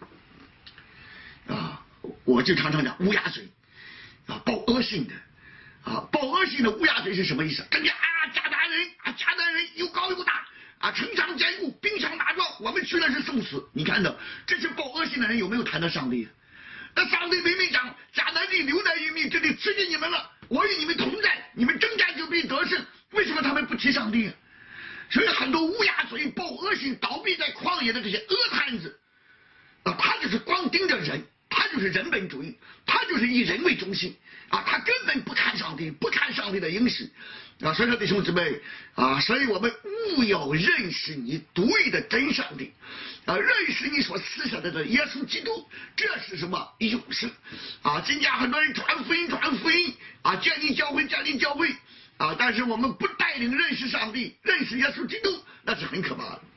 我就常常讲乌鸦嘴报恶性的报恶性的乌鸦嘴是什么意思？感觉迦南人又高又大城墙坚固兵强马壮，我们去的是送死。你看到这是报恶性的人有没有谈到上帝那上帝明明讲迦南地流奶与蜜，这里赐给你们了，我与你们同在，你们征战就必得胜，为什么他们不提上帝所以很多乌鸦嘴报恶性倒闭在旷野的这些恶摊子他就是光盯着人，他就是人本主义，他就是以人为中心他根本不看上帝，不看上帝的应许所以说弟兄姊妹所以我们务要认识你独一的真上帝认识你所赐下的耶稣基督，这是什么永生今天很多人传福音建立教会但是我们不带领认识上帝，认识耶稣基督，那是很可怕的。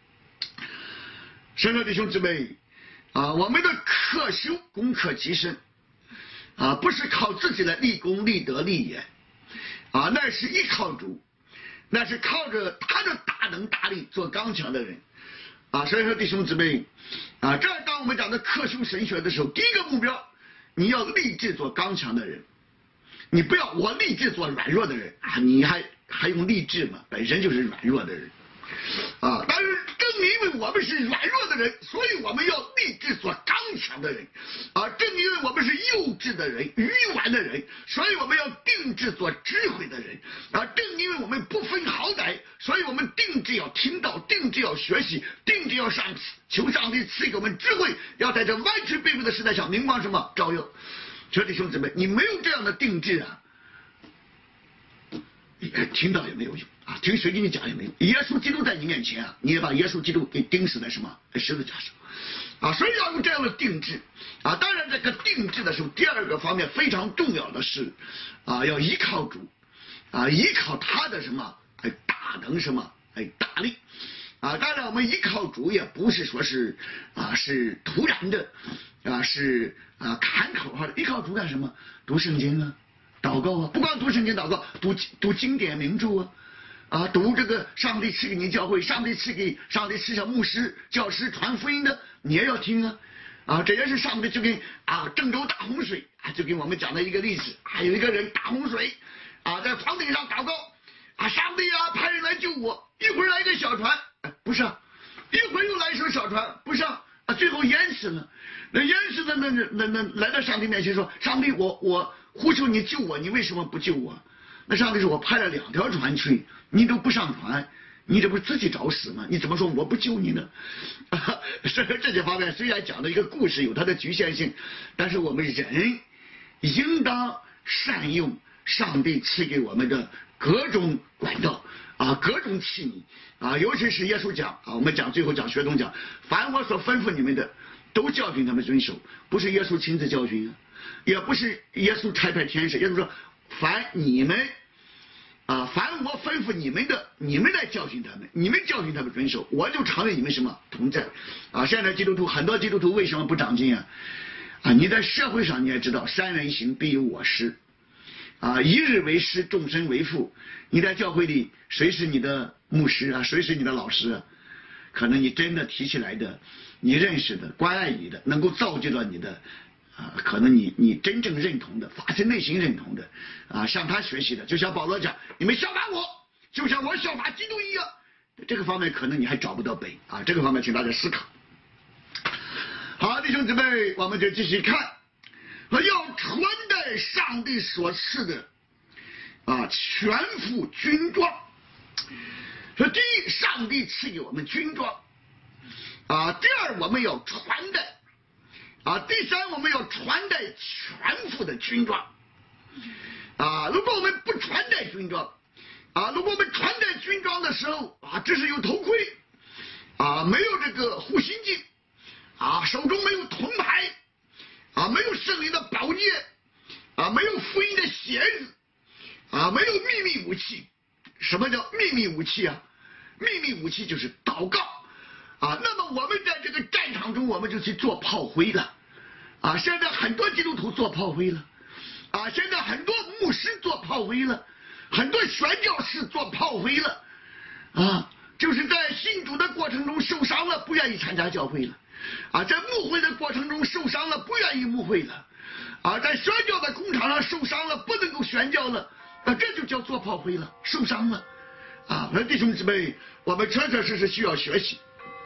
所以说弟兄姊妹我们的克修攻克己身不是靠自己的立功立德立言那是依靠主，那是靠着他的大能大力做刚强的人所以说弟兄姊妹这儿当我们讲的克修神学的时候，第一个目标，你要立志做刚强的人，你不要我立志做软弱的人你还用立志吗？本身就是软弱的人但是正因为我们是软弱的人，所以我们要立志做刚强的人正因为我们是幼稚的人、愚顽的人，所以我们要定志做智慧的人正因为我们不分好歹，所以我们定志要听到，定志要学习，定志要求上帝赐给我们智慧，要在这弯曲背负的时代上明光什么照耀。弟兄姊妹，你没有这样的定志听到也没有用听谁给你讲也没用。耶稣基督在你面前你也把耶稣基督给钉死在什么十字架上所以要用这样的定志当然这个定志的时候，第二个方面非常重要的是要依靠主依靠他的什么大能什么大力当然我们依靠主也不是说是是突然的是喊口号的。依靠主干什么？读圣经祷告不光读圣经祷告，读经典名著读这个上帝赐给你教会，上帝赐下牧师教师传福音的，你也要听这也是上帝就跟郑州大洪水就给我们讲的一个例子有一个人大洪水在房顶上祷告上帝派人来救我，一会儿来一个小船不上，一会儿又来一艘小船不上最后淹死了。那淹死的那来到上帝面前说，上帝我呼求你救我，你为什么不救我？那上帝说，我派了2条船去，你都不上船，你这不是自己找死吗？你怎么说我不救你呢？所以这些方面虽然讲的一个故事有它的局限性，但是我们人应当善用上帝赐给我们的各种管道各种器皿尤其是耶稣讲我们最后讲学童讲，凡我所吩咐你们的都教训他们遵守。不是耶稣亲自教训也不是耶稣差派天使，耶稣说凡你们凡我吩咐你们的，你们来教训他们，你们教训他们遵守，我就常与你们什么同在现在基督徒很多基督徒为什么不长进你在社会上你也知道，三人行必有我师一日为师，终身为父。你在教会里谁是你的牧师谁是你的老师可能你真的提起来的，你认识的，关爱你的，能够造就到你的可能你真正认同的，发自内心认同的向他学习的，就像保罗讲，你们效法我，就像我效法基督一样。这个方面可能你还找不到北这个方面请大家思考。好，弟兄姊妹，我们就继续看要穿戴上帝所赐的全副军装。说第一，上帝赐给我们军装第二，我们要穿戴第三，我们要穿戴全副的军装如果我们不穿戴军装如果我们穿戴军装的时候只是有头盔没有这个护心镜手中没有铜牌没有圣灵的宝剑没有福音的鞋子没有秘密武器。什么叫秘密武器秘密武器就是祷告那么我们在这个战场中，我们就去做炮灰了现在很多基督徒做炮灰了现在很多牧师做炮灰了，很多宣教士做炮灰了就是在信主的过程中受伤了，不愿意参加教会了在牧会的过程中受伤了，不愿意牧会了在宣教的工场上受伤了，不能够宣教了这就叫做炮灰了，受伤了弟兄姊妹，我们确确实实需要学习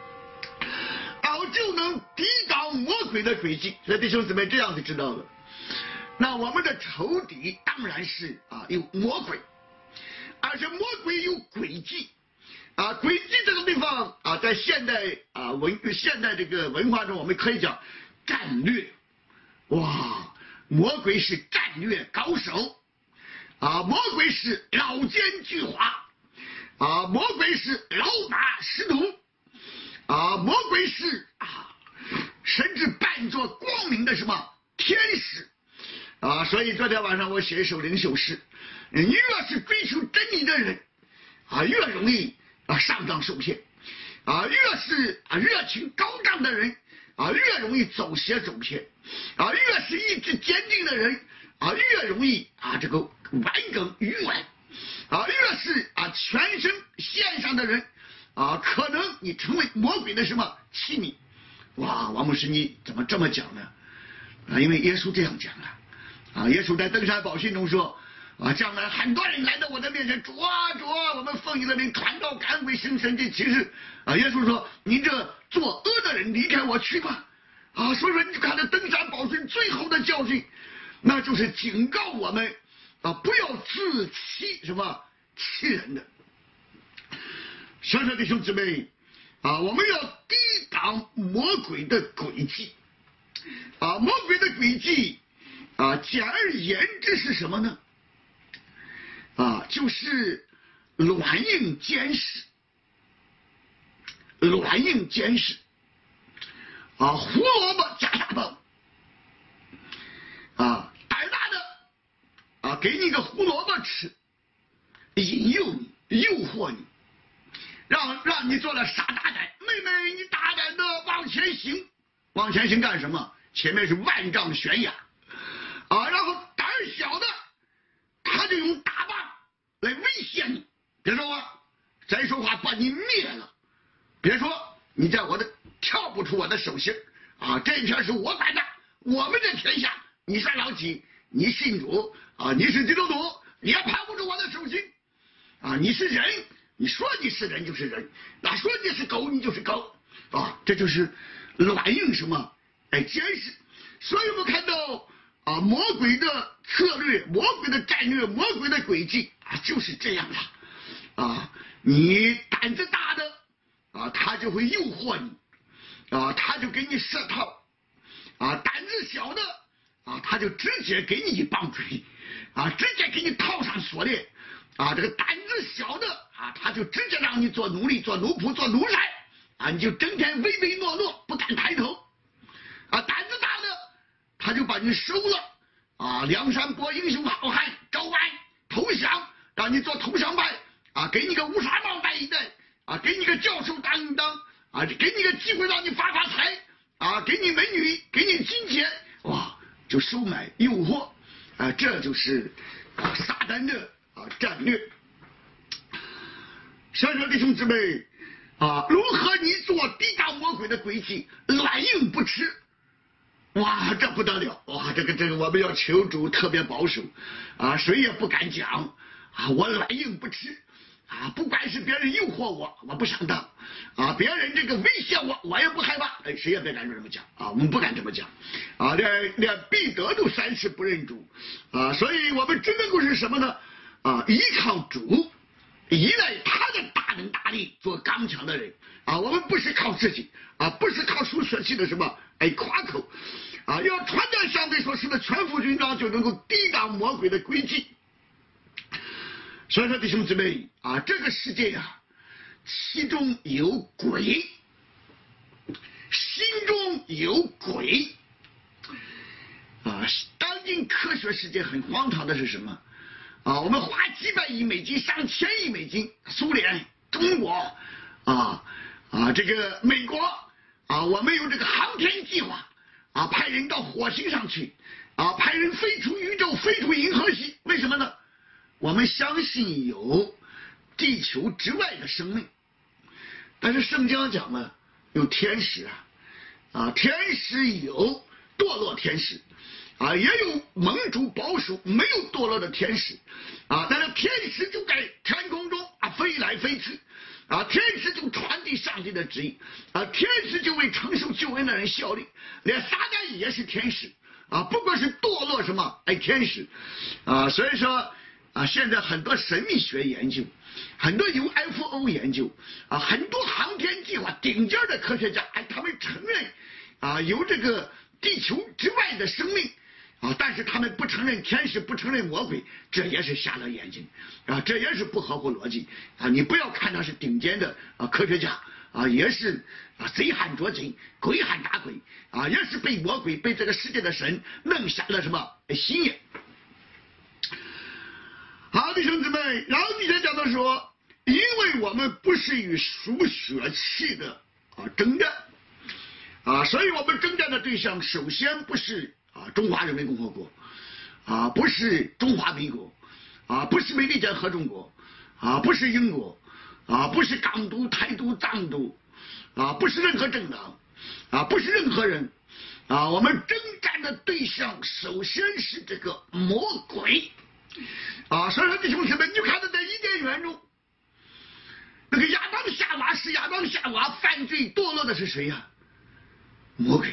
就能抵挡魔鬼的诡计。所以弟兄姊妹这样就知道了，那我们的仇敌当然是有魔鬼，而且魔鬼有诡计诡计这个地方在现代这个文化中，我们可以讲战略魔鬼是战略高手魔鬼是老奸巨猾魔鬼是老马识途魔鬼是甚至扮作光明的什么天使所以昨天晚上我写一首领袖诗，越是追求真理的人越容易上当受骗越是热情高涨的人越容易走邪走偏越是意志坚定的人越容易这个顽梗愚顽越是全身献上的人可能你成为魔鬼的什么器皿。哇，王牧师你怎么这么讲呢？因为耶稣这样讲了。耶稣在登山宝训中说，将来很多人来到我的面前，主啊主啊，我们奉你的名传道感为行神迹奇事。耶稣说，你这作恶的人离开我去吧。所以说你就看到登山宝训最后的教训，那就是警告我们不要自欺欺人的。所以说弟兄姊妹我们要抵挡魔鬼的诡计。魔鬼的诡计简而言之是什么呢？就是软硬兼施。软硬兼施胡萝卜加大棒。胆大的给你个胡萝卜吃，引诱你，诱惑你，让你做了傻大胆。妹妹，你大胆的往前行。往前行干什么？前面是万丈悬崖然后胆小的他就用大棒来威胁你，别说话，再说话把你灭了，别说你在我的跳不出我的手心这片是我管的，我们的天下，你算老几？你信主你是基督徒，你也跑不出我的手心你是人，你说你是人就是人，说你是狗你就是狗这就是软硬兼施。所以我们看到魔鬼的策略，魔鬼的战略，魔鬼的诡计就是这样的你胆子大的他就会诱惑你他就给你设套胆子小的他就直接给你一棒槌直接给你套上锁链这个胆子小的他就直接让你做奴隶，做奴仆，做奴才你就整天唯唯诺诺不敢抬头胆子大的他就把你收了梁山伯英雄好汉招安投降，让你做投降派给你个乌纱帽戴一戴给你个教授当一当给你个机会让你发财给你美女，给你金钱，就收买诱惑这就是撒旦的战略。所以说弟兄姊妹如何你做抵挡魔鬼的诡计，软硬不吃这不得了这个我们要求主特别保守谁也不敢讲我软硬不吃不管是别人诱惑我不上当别人这个威胁我也不害怕谁也别敢这么讲我们不敢这么讲连彼得都3次不认主所以我们只能够是什么呢依靠主，依赖他的大能大力做刚强的人我们不是靠自己不是靠属血气的夸口要传达上帝所示的全副军装，就能够抵挡魔鬼的诡计。所以说弟兄姊妹这个世界其中有鬼，心中有鬼当今科学世界很荒唐的是什么我们花几百亿美金上千亿美金，苏联中国这个美国我们有这个航天计划派人到火星上去派人飞出宇宙，飞出银河系。为什么呢？我们相信有地球之外的生命。但是圣经讲了有天使天使有堕落天使也有蒙主保守没有堕落的天使但是天使就在天空中飞来飞去天使就传递上帝的旨意天使就为承受救恩的人效力，连撒旦也是天使不过是堕落天使所以说现在很多神秘学研究，很多 UFO 研究很多航天计划顶尖的科学家他们承认有这个地球之外的生命但是他们不承认天使，不承认魔鬼，这也是瞎了眼睛这也是不合乎逻辑你不要看他是顶尖的科学家也是贼喊捉贼，鬼喊打鬼也是被魔鬼，被这个世界的神弄瞎了心眼。好，弟兄姊妹，然后第三讲的说，因为我们不是与属血气的征战所以我们征战的对象首先不是中华人民共和国不是中华民国不是美利坚合众国不是英国不是港独、台独、藏独，不是任何政党，不是任何人，我们征战的对象首先是这个魔鬼，所以说弟兄姊妹，你就看到在伊甸园中，那个亚当夏娃是亚当夏娃犯罪堕落的是谁呀？魔鬼。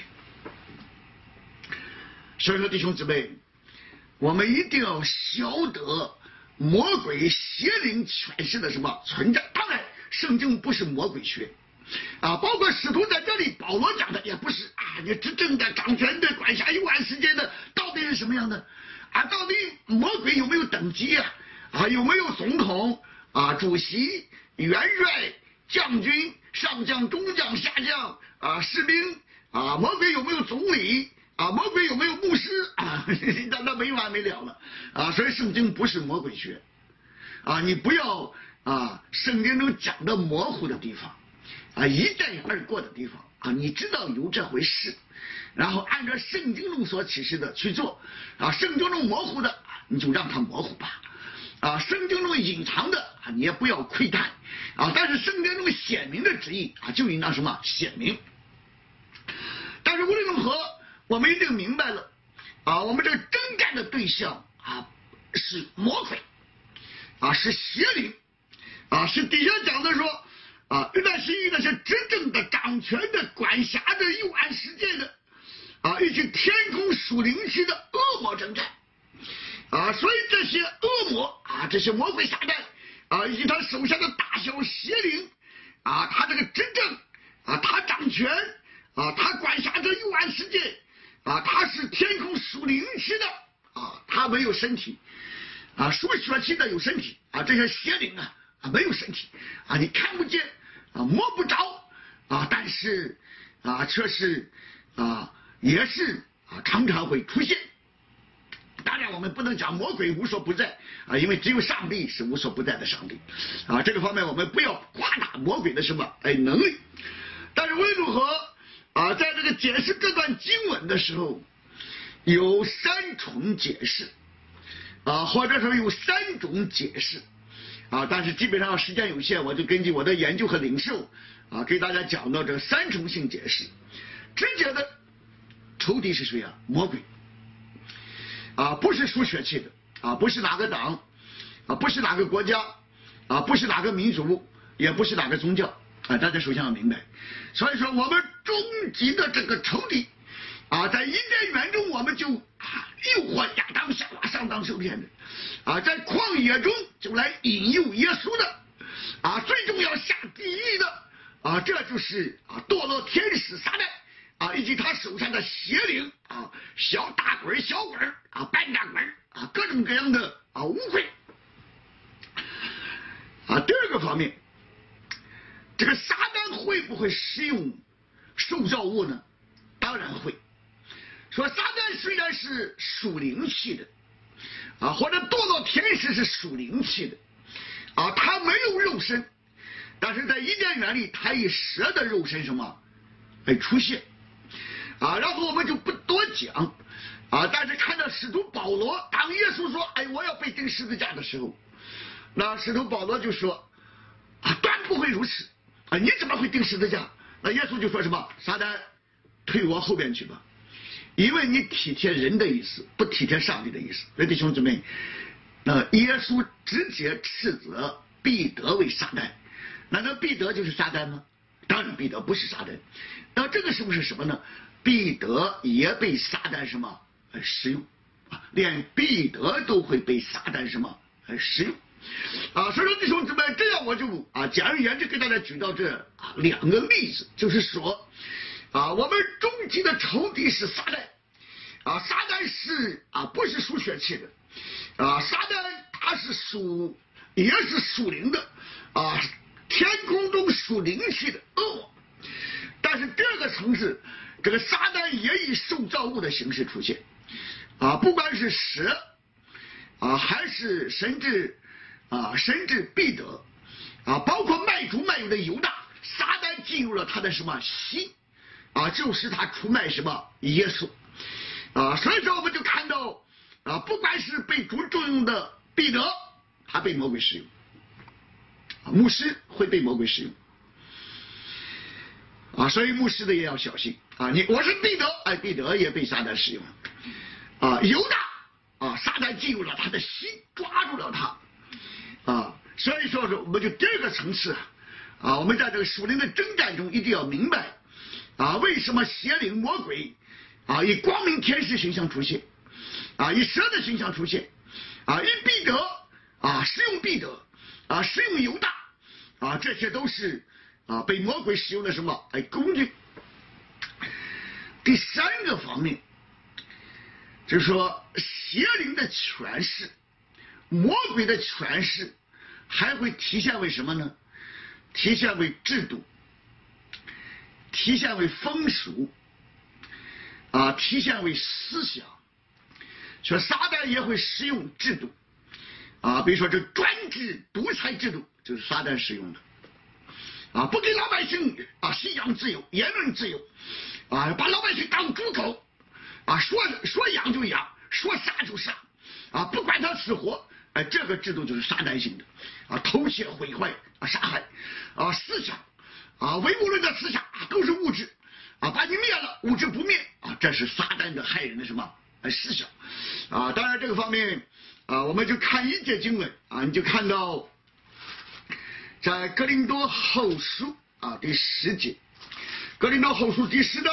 所以说弟兄姊妹，我们一定要晓得魔鬼邪灵权势的什么存在。当然圣经不是魔鬼学，包括使徒在这里保罗讲的也不是你执政的、掌权的、管辖幽暗世界的到底是什么样的到底魔鬼有没有等级有没有总统主席、元帅、将军、上将、中将、下将士兵魔鬼有没有总理魔鬼有没有牧师那没完没了了所以圣经不是魔鬼学你不要圣经中讲的模糊的地方一带而过的地方你知道有这回事，然后按照圣经中所启示的去做圣经中模糊的你就让它模糊吧圣经中隐藏的你也不要窥探但是圣经中显明的旨意就应当什么显明。但是无论如何我们一定明白了我们这个征战的对象是魔鬼是邪灵是底下讲的说那是与那些执政的、掌权的、管辖的、幽暗世界的以及天空属灵气的恶魔征战所以这些恶魔这些魔鬼撒旦以及他手下的大小邪灵他这个执政他掌权他管辖着幽暗世界他是天空属灵气的他没有身体属血气的有身体这些邪灵没有身体你看不见摸不着但是却是也是常常会出现。当然我们不能讲魔鬼无所不在因为只有上帝是无所不在的上帝这个方面我们不要夸大魔鬼的什么能力。但是无论如何在这个解释这段经文的时候有3重解释或者说有3种解释但是基本上时间有限，我就根据我的研究和领受给大家讲到这个3重性解释。直接的仇敌是谁魔鬼不是属血气的不是哪个党不是哪个国家不是哪个民族，也不是哪个宗教大家首先要明白。所以说我们终极的这个仇敌在伊甸园中我们就诱惑亚当夏娃上当受骗的在旷野中就来引诱耶稣的最终要下地狱的这就是堕落天使撒旦以及他手上的邪灵小大鬼小鬼半大鬼各种各样的污秽第二个方面，这个撒旦会不会使用受造物呢？当然会。说撒旦虽然是属灵气的或者堕落天使是属灵气的他没有肉身，但是在伊甸园里他以蛇的肉身什么出现然后我们就不多讲但是看到使徒保罗当耶稣说我要被钉十字架的时候，那使徒保罗就说断不会如此你怎么会钉十字架？那耶稣就说什么撒旦退我后边去吧，因为你体贴人的意思，不体贴上帝的意思。所以弟兄姊妹，那耶稣直接斥责彼得为撒旦，难道彼得就是撒旦吗？当然彼得不是撒旦。那这个是不是什么呢？彼得也被撒旦什么使用连彼得都会被撒旦什么使用所以说弟兄姊妹，这样我就简而言之给大家举到这2个例子，就是说我们终极的仇敌是撒旦撒旦是不是属血气的撒旦他是也是属灵的天空中属灵气的恶魔。但是第二个层次，这个撒旦也以受造物的形式出现不管是蛇还是甚至彼得包括卖主卖友的犹大，撒旦进入了他的什么心就使他出卖什么耶稣所以说我们就看到不管是被主重用的彼得，他被魔鬼使用牧师会被魔鬼使用啊，所以牧师的也要小心啊。我是彼得，哎，彼得也被撒旦使用啊。犹大啊，撒旦进入了他的心，抓住了他啊。所以说我们就第二个层次啊，我们在这个属灵的征战中一定要明白啊，为什么邪灵魔鬼啊以光明天使形象出现啊，以蛇的形象出现啊，以彼得啊使用彼得啊，使用犹大啊，这些都是啊被魔鬼使用的什么工具。第三个方面就是说，邪灵的权势，魔鬼的权势还会体现为什么呢？体现为制度，体现为风俗啊，体现为思想。说撒旦也会使用制度啊，比如说这专制独裁制度就是撒旦使用的啊，不给老百姓啊信仰自由、言论自由啊，把老百姓当猪狗啊，说养就养，说杀就杀啊，不管他死活。这个制度就是撒旦性的啊，偷窃、毁坏啊、杀害啊，思想啊，唯物论的思想啊，都是物质啊，把你灭了，物质不灭啊，这是撒旦的害人的什么思想啊。当然这个方面啊，我们就看一节经文啊，你就看到在哥林多后书啊第10节，哥林多后书第10章。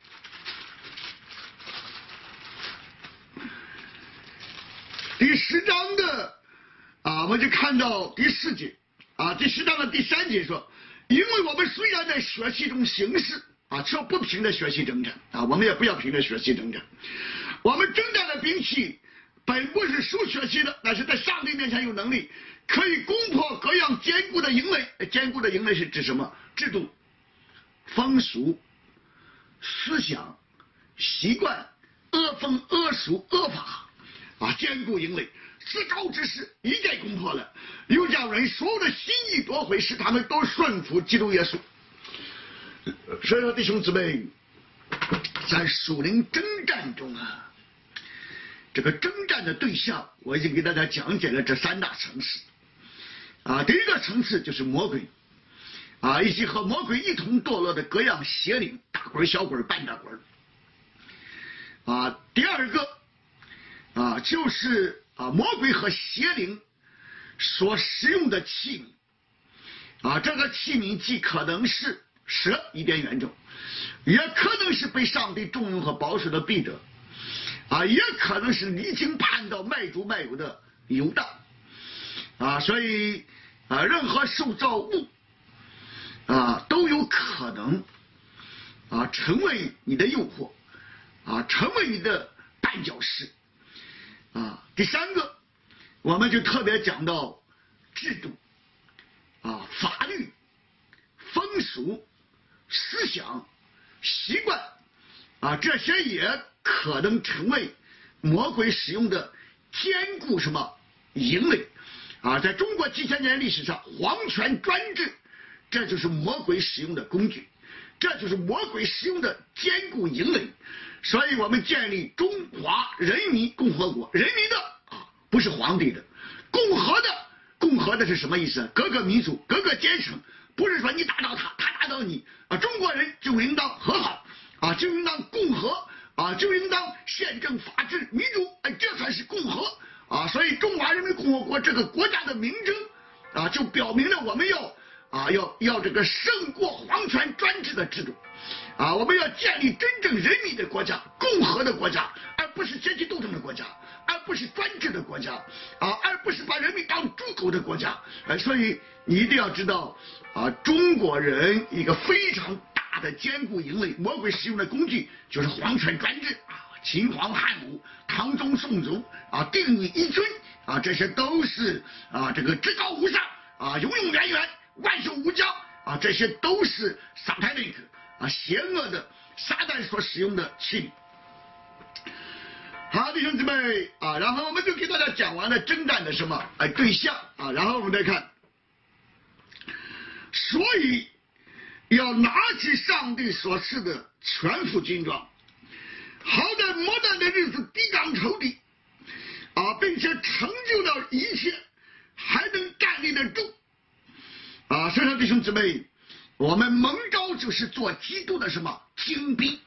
第10章的啊，我们就看到第4节啊，第10章的第3节说，因为我们虽然在血气中行事啊，却不凭着血气征战啊，我们也不要凭着血气征战。我们征战的兵器本不是属血气的，但是在上帝面前有能力，可以攻破各样坚固的营垒。坚固的营垒是指什么？制度、风俗、思想、习惯、恶风、恶俗、恶法。啊，坚固营垒，自高之事一概攻破了，又将人所有的心意夺回，使他们都顺服基督耶稣。所以说，弟兄姊妹，在属灵征战中啊，这个征战的对象，我已经给大家讲解了这3大层次啊。第一个层次就是魔鬼啊，以及和魔鬼一同堕落的各样邪灵，大鬼、小鬼、半大鬼啊。第二个啊，就是啊，魔鬼和邪灵所使用的器皿啊，这个器皿既可能是蛇伊甸园中，也可能是被上帝重用和保守的彼得啊，也可能是离经叛道、卖主卖友的犹大啊，所以啊，任何受造物啊都有可能啊成为你的诱惑啊，成为你的绊脚石。啊，第3个，我们就特别讲到制度啊、法律、风俗、思想、习惯啊，这些也可能成为魔鬼使用的坚固什么营垒啊。在中国几千年历史上，皇权专制，这就是魔鬼使用的工具，这就是魔鬼使用的坚固营垒。所以我们建立中华人民共和国，人民的啊，不是皇帝的，共和的是什么意思？各个民族、各个阶层，不是说你打倒他，他打倒你啊。中国人就应当和好啊，就应当共和啊，就应当宪政、法治、民主，这才是共和啊。所以中华人民共和国这个国家的名称啊，就表明了我们要这个胜过皇权专制的制度啊，我们要建立真正人民的国家、共和的国家，而不是阶级斗争的国家，而不是专制的国家啊，而不是把人民当猪狗的国家。所以你一定要知道啊，中国人一个非常大的坚固营垒，魔鬼使用的工具就是皇权专制啊，秦皇汉武、唐宗宋祖啊，定你一尊啊，这些都是啊这个至高无上啊，永永远远、万寿无疆啊，这些都是撒旦那个啊邪恶的撒旦所使用的器皿。好，弟兄姊妹啊，然后我们就给大家讲完了征战的什么对象啊，然后我们再看，所以要拿起上帝所赐的全副军装，好在磨难的日子抵挡仇敌啊，并且成就了一切，还能站立得住所以说弟兄姊妹，我们蒙召就是做基督的什么精兵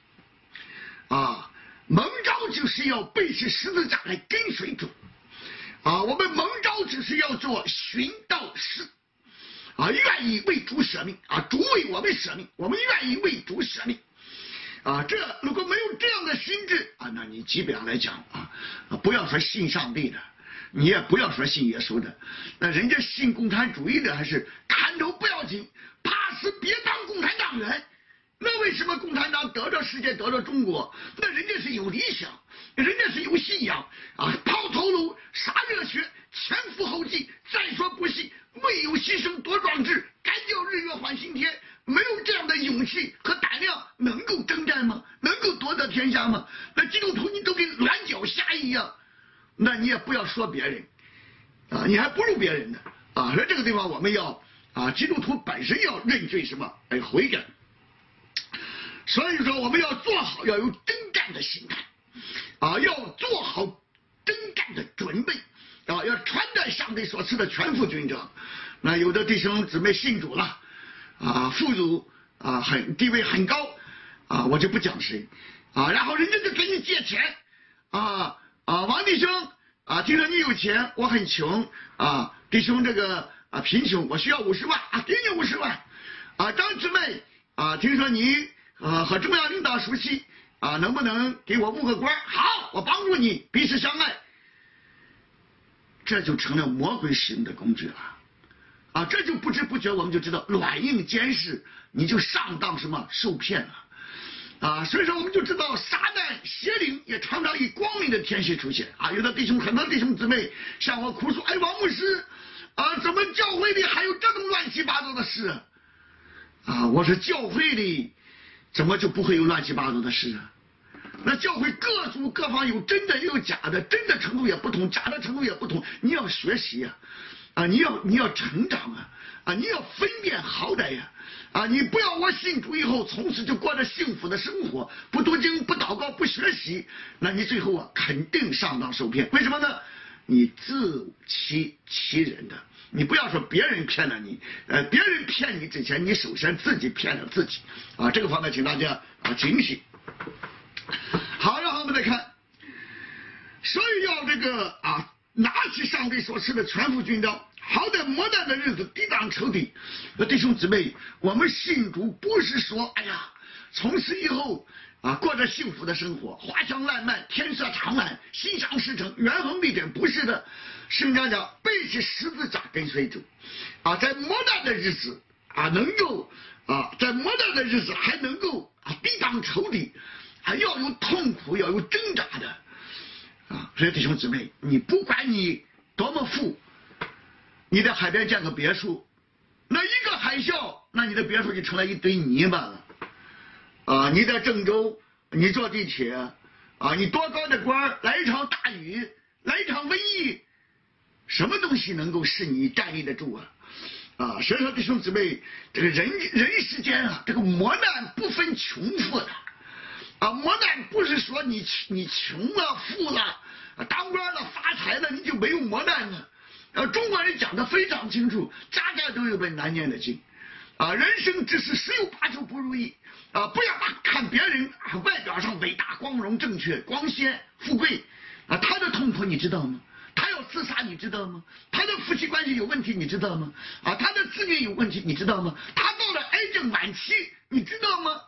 蒙召就是要背起十字架来跟随主我们蒙召就是要做寻道士愿意为主舍命主为我们舍命，我们愿意为主舍命这如果没有这样的心智那你基本上来讲不要说信上帝的，你也不要说信耶稣的，那人家信共产主义的还是砍头不要紧，怕死别当共产党员。那为什么共产党得着世界得着中国？那人家是有理想，人家是有信仰抛头颅洒热血前赴后继，再说不惜为有牺牲多壮志，敢叫日月换新天。没有这样的勇气和胆量，能够征战吗？能够夺得天下吗？那基督徒你都跟软脚虾一样，那你也不要说别人你还不如别人呢所以这个地方我们要基督徒本身要认罪什么悔改。所以说我们要做好要有征战的心态要做好征战的准备要穿戴上帝所赐的全副军装。那有的弟兄姊妹信主了富足地位很高我就不讲谁然后人家就给你借钱王弟兄听说你有钱，我很穷弟兄这个贫穷，我需要50万给你50万张姊妹听说你和中央领导熟悉能不能给我募个官？好，我帮助你，彼此相爱。这就成了魔鬼使用的工具了这就不知不觉我们就知道软硬兼施，你就上当什么受骗了所以说我们就知道撒旦邪灵也常常以光明的天使出现有的弟兄很多弟兄姊妹向我哭诉，王牧师怎么教会里还有这种乱七八糟的事我说教会里怎么就不会有乱七八糟的事那教会各组各方有真的也有假的，真的程度也不同，假的程度也不同，你要学习你要成长你要分辨好歹你不要我信主以后从此就过着幸福的生活，不读经不祷告不学习，那你最后肯定上当受骗。为什么呢？你自欺欺人的，你不要说别人骗了你别人骗你之前你首先自己骗了自己这个方面请大家警醒。好，然后我们再看，所以要这个拿起上帝所赐的全副军装，好在磨难的日子抵挡仇敌。弟兄姊妹，我们信主不是说从此以后过着幸福的生活，花香烂漫，天色长蓝，心想事成，元亨利贞，不是的。圣经讲背起十字架跟随主在磨难的日子能够在磨难的日子还能够抵挡仇敌要有痛苦要有挣扎的所以弟兄姊妹，你不管你多么富，你在海边建个别墅，那一个海啸，那你的别墅就成了一堆泥巴了你在郑州你坐地铁你多高的官，来一场大雨，来一场瘟疫，什么东西能够使你站立得住所以说弟兄姊妹，这个人世间这个磨难不分穷富的磨难不是说你穷了富了当官了发财了你就没有磨难了中国人讲得非常清楚，家家都有本难念的经人生只是十有八九不如意不要看别人外表上伟大光荣正确光鲜富贵他的痛苦你知道吗？他要自杀你知道吗？他的夫妻关系有问题你知道吗？他的子女有问题你知道吗？他到了癌症晚期你知道吗？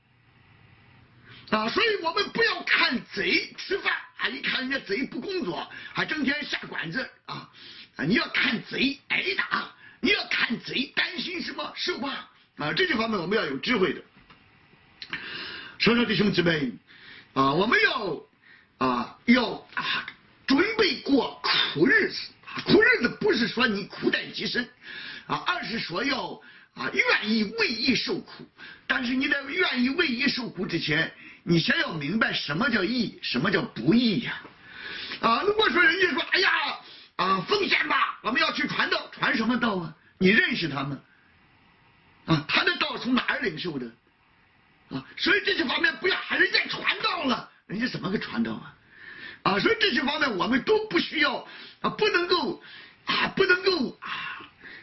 所以我们不要看贼吃饭一看人家贼不工作还整天下馆子你要看贼挨打，你要看贼担心什么受怕这些方面我们要有智慧的。所以说弟兄姊妹我们要准备过苦日子苦日子不是说你苦在极深而是说要愿意为义受苦。但是你在愿意为义受苦之前，你先要明白什么叫义，什么叫不义如果说人家说奉献吧，我们要去传道，传什么道你认识他吗？他的道从哪儿领受的所以这些方面不要人家传道了，人家怎么个传道所以这些方面我们都不需要不能够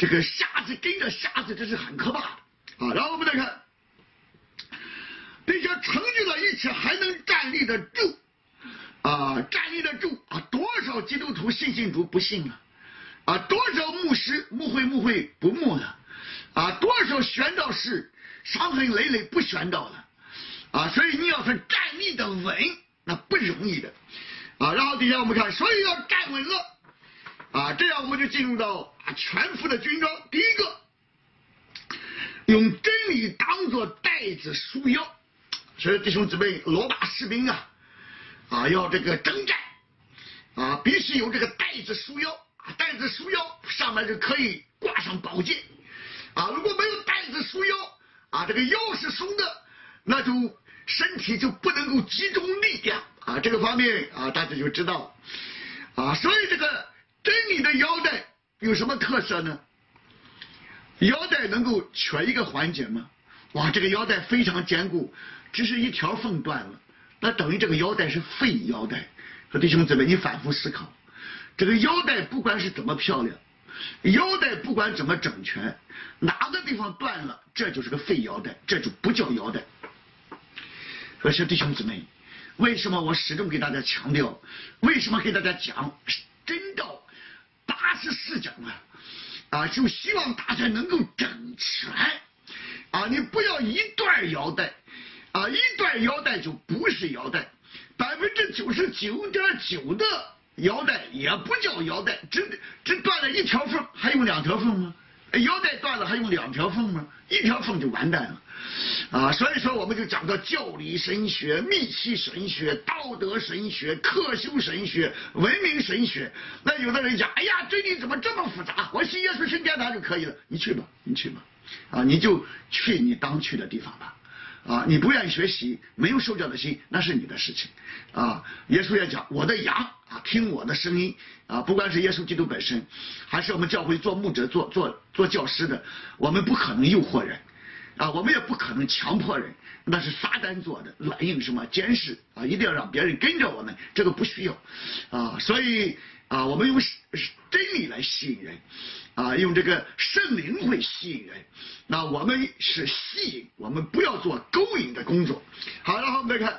这个瞎子跟着瞎子，这是很可怕的啊。然后我们再看，并且成就了一切还能站立得住站立得住多少基督徒信主不信了多少牧师牧会不牧了多少传道士伤痕累累不传道了所以你要是站立的稳，那不容易的然后底下我们看，所以要站稳了这样我们就进入到全副的军装。第一个，用真理当作带子束腰。所以弟兄姊妹，罗马士兵要这个征战必须有这个带子束腰带子束腰上面就可以挂上宝剑如果没有带子束腰这个腰是松的，那就身体就不能够集中力量这个方面大家就知道所以这个真理的腰带有什么特色呢？腰带能够缺一个环节吗？哇，这个腰带非常坚固，只是一条缝断了，那等于这个腰带是废腰带。说弟兄姊妹，你反复思考，这个腰带不管是怎么漂亮，腰带不管怎么整全，哪个地方断了，这就是个废腰带，这就不叫腰带。可是弟兄姊妹，为什么我始终给大家强调，为什么给大家讲真道84讲就希望大家能够整全你不要一段腰带一段腰带就不是腰带，99.9%的腰带也不叫腰带，只断了一条缝，还用两条缝吗？腰带断了还用两条缝吗？一条缝就完蛋了所以说我们就讲到教理神学、密系神学、道德神学、克修神学、文明神学。那有的人讲，哎呀，真理怎么这么复杂？我信耶稣升天堂就可以了。你去吧你就去你当去的地方吧你不愿意学习，没有受教的心，那是你的事情耶稣也讲，我的羊听我的声音不管是耶稣基督本身，还是我们教会做牧者、做教师的，我们不可能诱惑人我们也不可能强迫人，那是撒旦做的，软硬什么监视一定要让别人跟着我们，这个不需要所以我们用真理来吸引人用这个圣灵会吸引人，那我们是吸引，我们不要做勾引的工作。好，然后我们再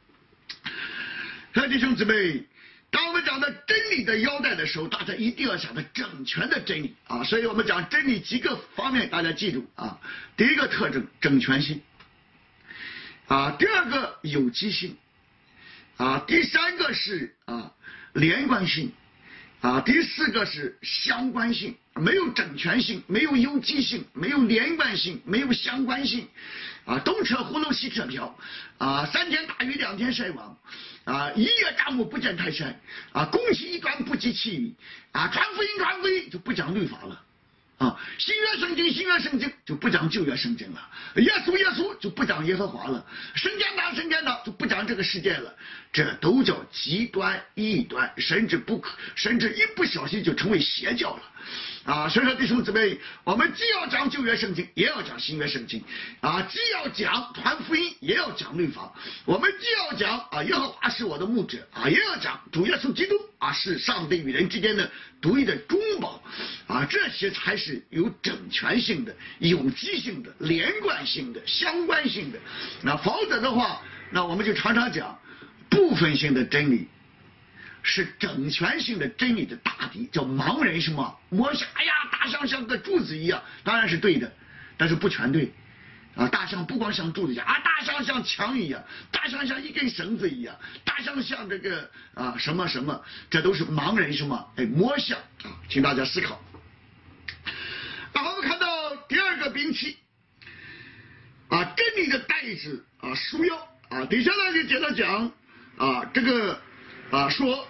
看，弟兄姊妹，当我们讲到真理的腰带的时候，大家一定要想到整全的真理所以我们讲真理几个方面，大家记住第一个特征整全性第二个有机性第三个是连贯性第四个是相关性。没有整全性，没有有机性，没有连贯性，没有相关性东扯葫芦西扯瓢3天打鱼2天晒网一叶障目不见泰山攻其一端不及其余传福音就不讲律法了新约圣经就不讲旧约圣经了，耶稣就不讲耶和华了，升天堂就不讲这个世界了，这都叫极端异端，甚至一不小心就成为邪教了所以说弟兄姊妹，我们既要讲旧约圣经，也要讲新约圣经既要讲传福音，也要讲律法。我们既要讲耶和华是我的牧者也要讲主耶稣基督是上帝与人之间的独一的中保这些才是有整全性的、有机性的、连贯性的、相关性的。那否则的话，那我们就常常讲部分性的真理是整全性的真理的大敌，叫盲人什么摸象，哎呀，大象像个柱子一样，当然是对的，但是不全对大象不光像柱子一样大象像墙一样，大象像一根绳子一样，大象像这个什么什么，这都是盲人什么摸象请大家思考。然后我们看到第二个兵器真理的带子束腰底下呢就接着讲这个说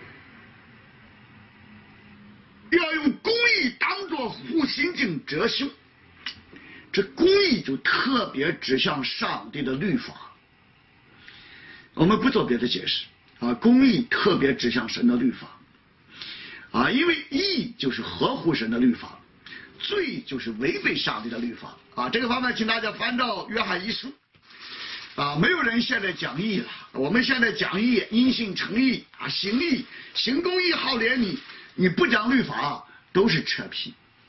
要用公义当作护心镜遮胸，这公义就特别指向上帝的律法，我们不做别的解释公义特别指向神的律法因为义就是合乎神的律法，罪就是违背上帝的律法这个方面请大家翻到约翰一书没有人现在讲义了，我们现在讲义，因信称义行义，行公义，好怜悯，你不讲律法都是扯皮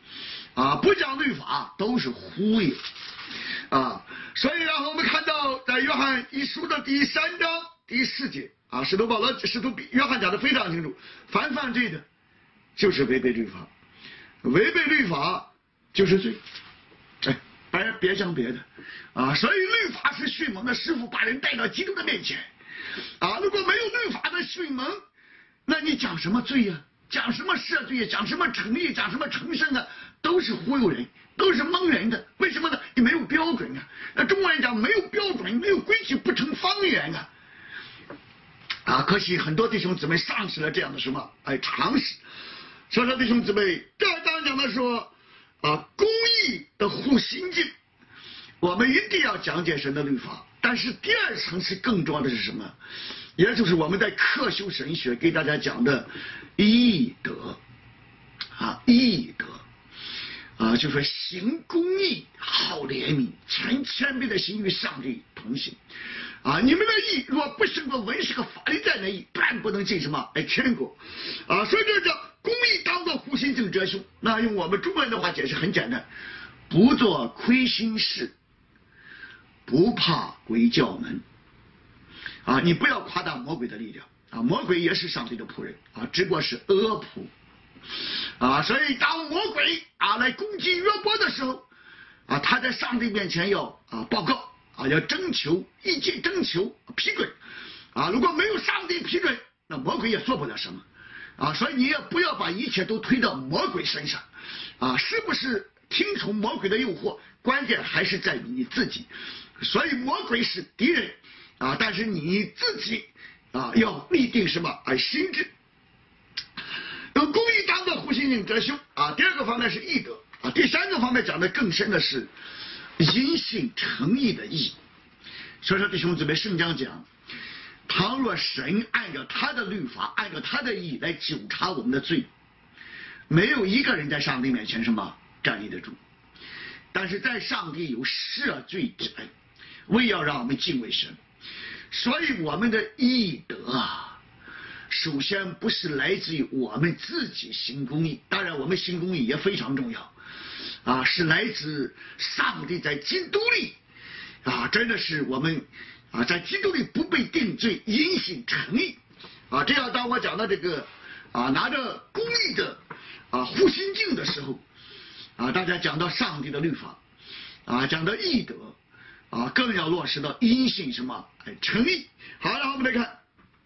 不讲律法都是忽悠所以然后我们看到在约翰一书的第3章第4节使徒约翰讲的非常清楚，凡犯罪的就是违背律法，违背律法就是罪。别讲别的所以律法是训蒙的师傅，把人带到基督的面前如果没有律法的训蒙，那你讲什么罪呀？讲什么赦罪呀？讲什么诚意？讲什么成圣啊？都是忽悠人，都是蒙人的。为什么呢？你没有标准那中国人讲没有标准，没有规矩不成方圆可惜很多弟兄姊妹丧失了这样的什么常识。所以说弟兄姊妹，第2章讲的说公义的护心镜，我们一定要讲解神的律法。但是第2层次更重要的是什么？也就是我们在克修神学给大家讲的义德义德就说行公义，好怜悯，存谦卑的心与上帝同行你们的义若不胜过文士和法利赛人的义，断不能进什么天国所以这叫公义当作护心镜遮胸。那用我们中国人的话解释很简单，不做亏心事，不怕鬼叫门你不要夸大魔鬼的力量魔鬼也是上帝的仆人只不过是恶仆所以当魔鬼来攻击约伯的时候他在上帝面前要报告要征求意见，征求批准如果没有上帝批准，那魔鬼也做不了什么所以你也不要把一切都推到魔鬼身上是不是听从魔鬼的诱惑，关键还是在于你自己。所以魔鬼是敌人但是你自己要立定什么心智。用公义当作护心镜遮胸第2个方面是义德第3个方面讲的更深的是因信诚意的义。所以说弟兄姊妹，圣经讲，倘若神按照他的律法，按照他的义来纠察我们的罪，没有一个人在上帝面前什么站立得住。但是在上帝有赦罪之恩，为要让我们敬畏神，所以我们的义德首先不是来自于我们自己行公义，当然我们行公义也非常重要是来自上帝在基督里真的是我们在基督里不被定罪，因信诚意这样当我讲到这个拿着公义的护心镜的时候大家讲到上帝的律法讲到义德更要落实到因信什么诚意。好，然后我们来看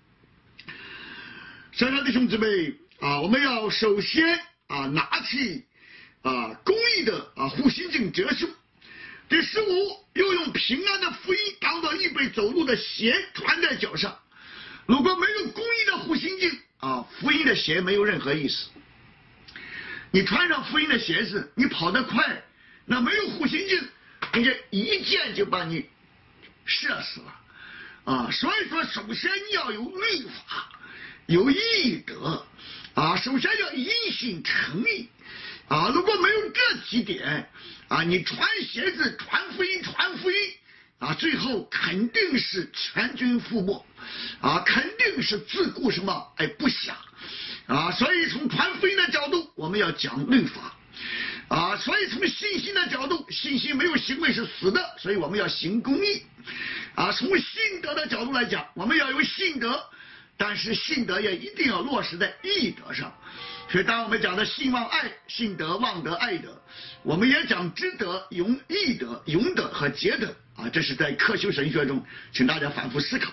所以说弟兄姊妹我们要首先拿起公义的护心镜遮胸。第15，又用平安的福音当做预备走路的鞋穿在脚上。如果没有公义的护心镜福音的鞋没有任何意思。你穿上福音的鞋子，你跑得快，那没有护心镜，人家一箭就把你射死了所以说首先要有律法，有义德首先要因信诚意如果没有这几点你传鞋子传福音最后肯定是全军覆没肯定是自顾什么不暇所以从传福音的角度我们要讲律法所以从信心的角度，信心没有行为是死的，所以我们要行公义从信德的角度来讲，我们要有信德，但是信德也一定要落实在义德上。所以当我们讲的信望爱，信德望德爱德，我们也讲知德、义德、勇德和节德这是在克修神学中请大家反复思考。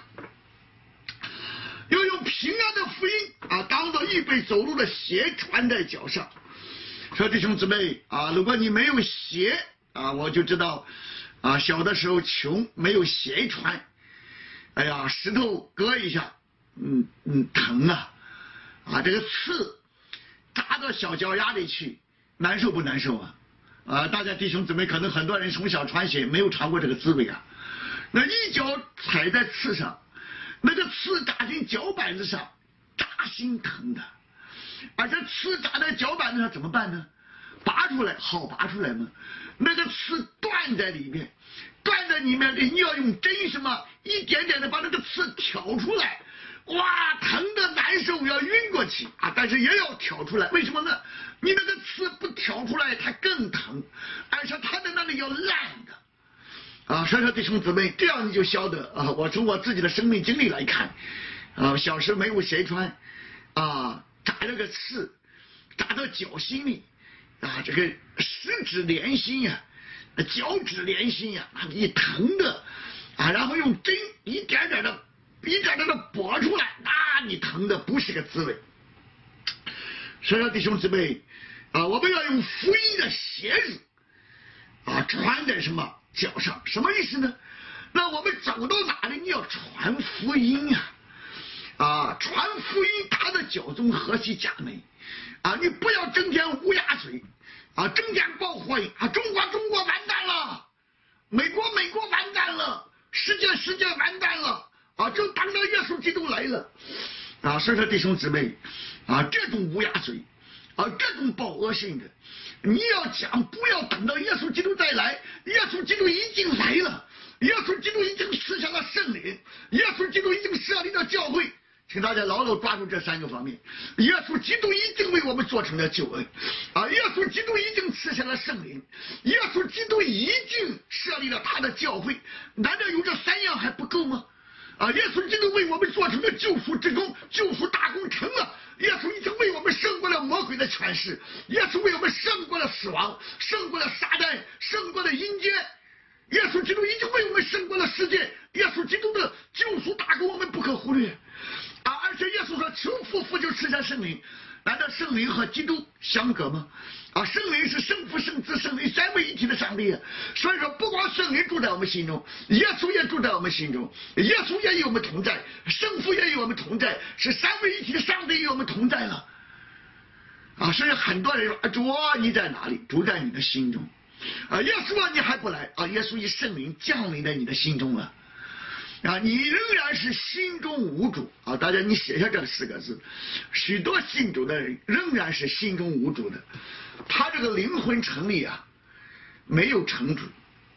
要用平安的福音当做预备走路的鞋穿在脚上。说弟兄姊妹如果你没有鞋我就知道小的时候穷没有鞋穿，哎呀石头割一下疼这个刺扎到小脚丫里去，难受不难受大家弟兄姊妹可能很多人从小穿鞋没有尝过这个滋味那一脚踩在刺上，那个刺扎进脚板子上，扎心疼的。而这刺扎在脚板子上怎么办呢？拔出来，好拔出来吗？那个刺断在里面，断在里面，你要用针什么一点点的把那个刺挑出来。 哇，疼的难受，要晕过去啊！但是也要挑出来，为什么呢？你那个刺不挑出来，它更疼，而且它的那里要烂的啊！所以说弟兄姊妹，这样你就晓得啊！我从我自己的生命经历来看，啊，小时没有鞋穿，啊，扎了个刺，扎到脚心里，啊，这个十指连心呀，脚趾连心呀，一疼的啊，然后用针一点点的拨出来，那你疼的不是个滋味。所以说弟兄姊妹啊，我们要用福音的鞋子啊穿在什么脚上？什么意思呢？那我们走到哪里，你要传福音呀！啊，传福音，他的脚中何其佳美啊！你不要整天乌鸦嘴啊，整天爆火音啊！中国完蛋了，美国完蛋了，世界完蛋了啊！就等到耶稣基督来了啊！所以说弟兄姊妹啊，这种乌鸦嘴啊，这种爆恶性的，你要讲，不要等到耶稣基督再来，耶稣基督已经来了，耶稣基督已经赐下了圣灵，耶稣基督已经设立了教会。请大家牢牢抓住这三个方面：耶稣基督已经为我们做成了救恩啊！耶稣基督已经赐下了圣灵，耶稣基督已经设立了他的教会。难道有这三样还不够吗？啊！耶稣基督为我们做成了救赎之功，救赎大功成了。耶稣已经为我们胜过了魔鬼的权势，耶稣为我们胜过了死亡，胜过了撒旦，胜过了阴间。耶稣基督已经为我们胜过了世界，耶稣基督的救赎大功我们不可忽略啊！而且耶稣说求父，父就赐下圣灵。难道圣灵和基督相隔吗？啊，圣灵是圣父、圣子、圣灵三位一体的上帝啊！所以说，不光圣灵住在我们心中，耶稣也住在我们心中，耶稣也与我们同在，圣父也与我们同在，是三位一体的上帝与我们同在了啊！所以很多人说，主啊，你在哪里？主在你的心中啊！耶稣啊，你还不来啊？耶稣以圣灵降临在你的心中了。啊，你仍然是心中无主啊！大家你写下这4个字，许多信主的人仍然是心中无主的，他这个灵魂成立啊，没有成主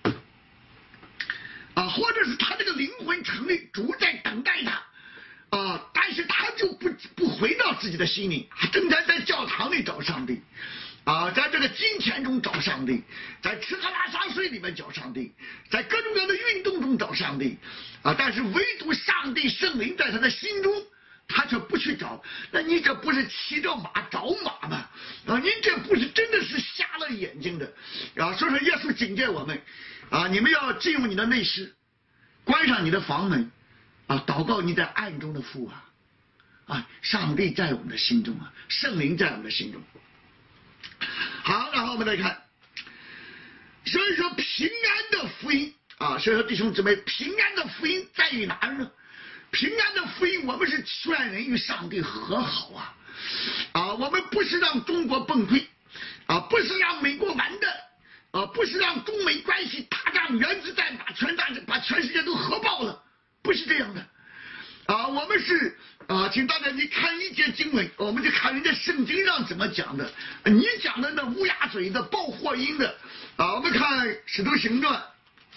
啊，或者是他这个灵魂成立，主在等待他啊，但是他就不回到自己的心里，正在教堂里找上帝。啊，在这个金钱中找上帝，在吃喝拉撒睡里面找上帝，在各种各样的运动中找上帝，啊，但是唯独上帝圣灵在他的心中，他却不去找。那你这不是骑着马找马吗？啊，您这不是真的是瞎了眼睛的啊！所以说耶稣警戒我们啊，你们要进入你的内室，关上你的房门啊，祷告你在暗中的父啊，上帝在我们的心中啊，圣灵在我们的心中。好，然后我们来看，所以说平安的福音啊，所以说弟兄姊妹，平安的福音在于哪儿呢？平安的福音，我们是劝人与上帝和好啊，我们不是让中国崩溃啊，不是让美国完蛋啊，不是让中美关系打仗原子弹把全世界都核爆了，不是这样的啊，我们是啊，请大家你看一节经文，我们就看人家圣经上怎么讲的。你讲的那乌鸦嘴的、爆火音的啊，我们看《使徒行传》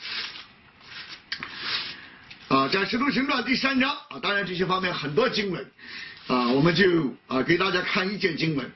啊，在《使徒行传》第3章啊，当然这些方面很多经文啊，我们就啊给大家看一节经文，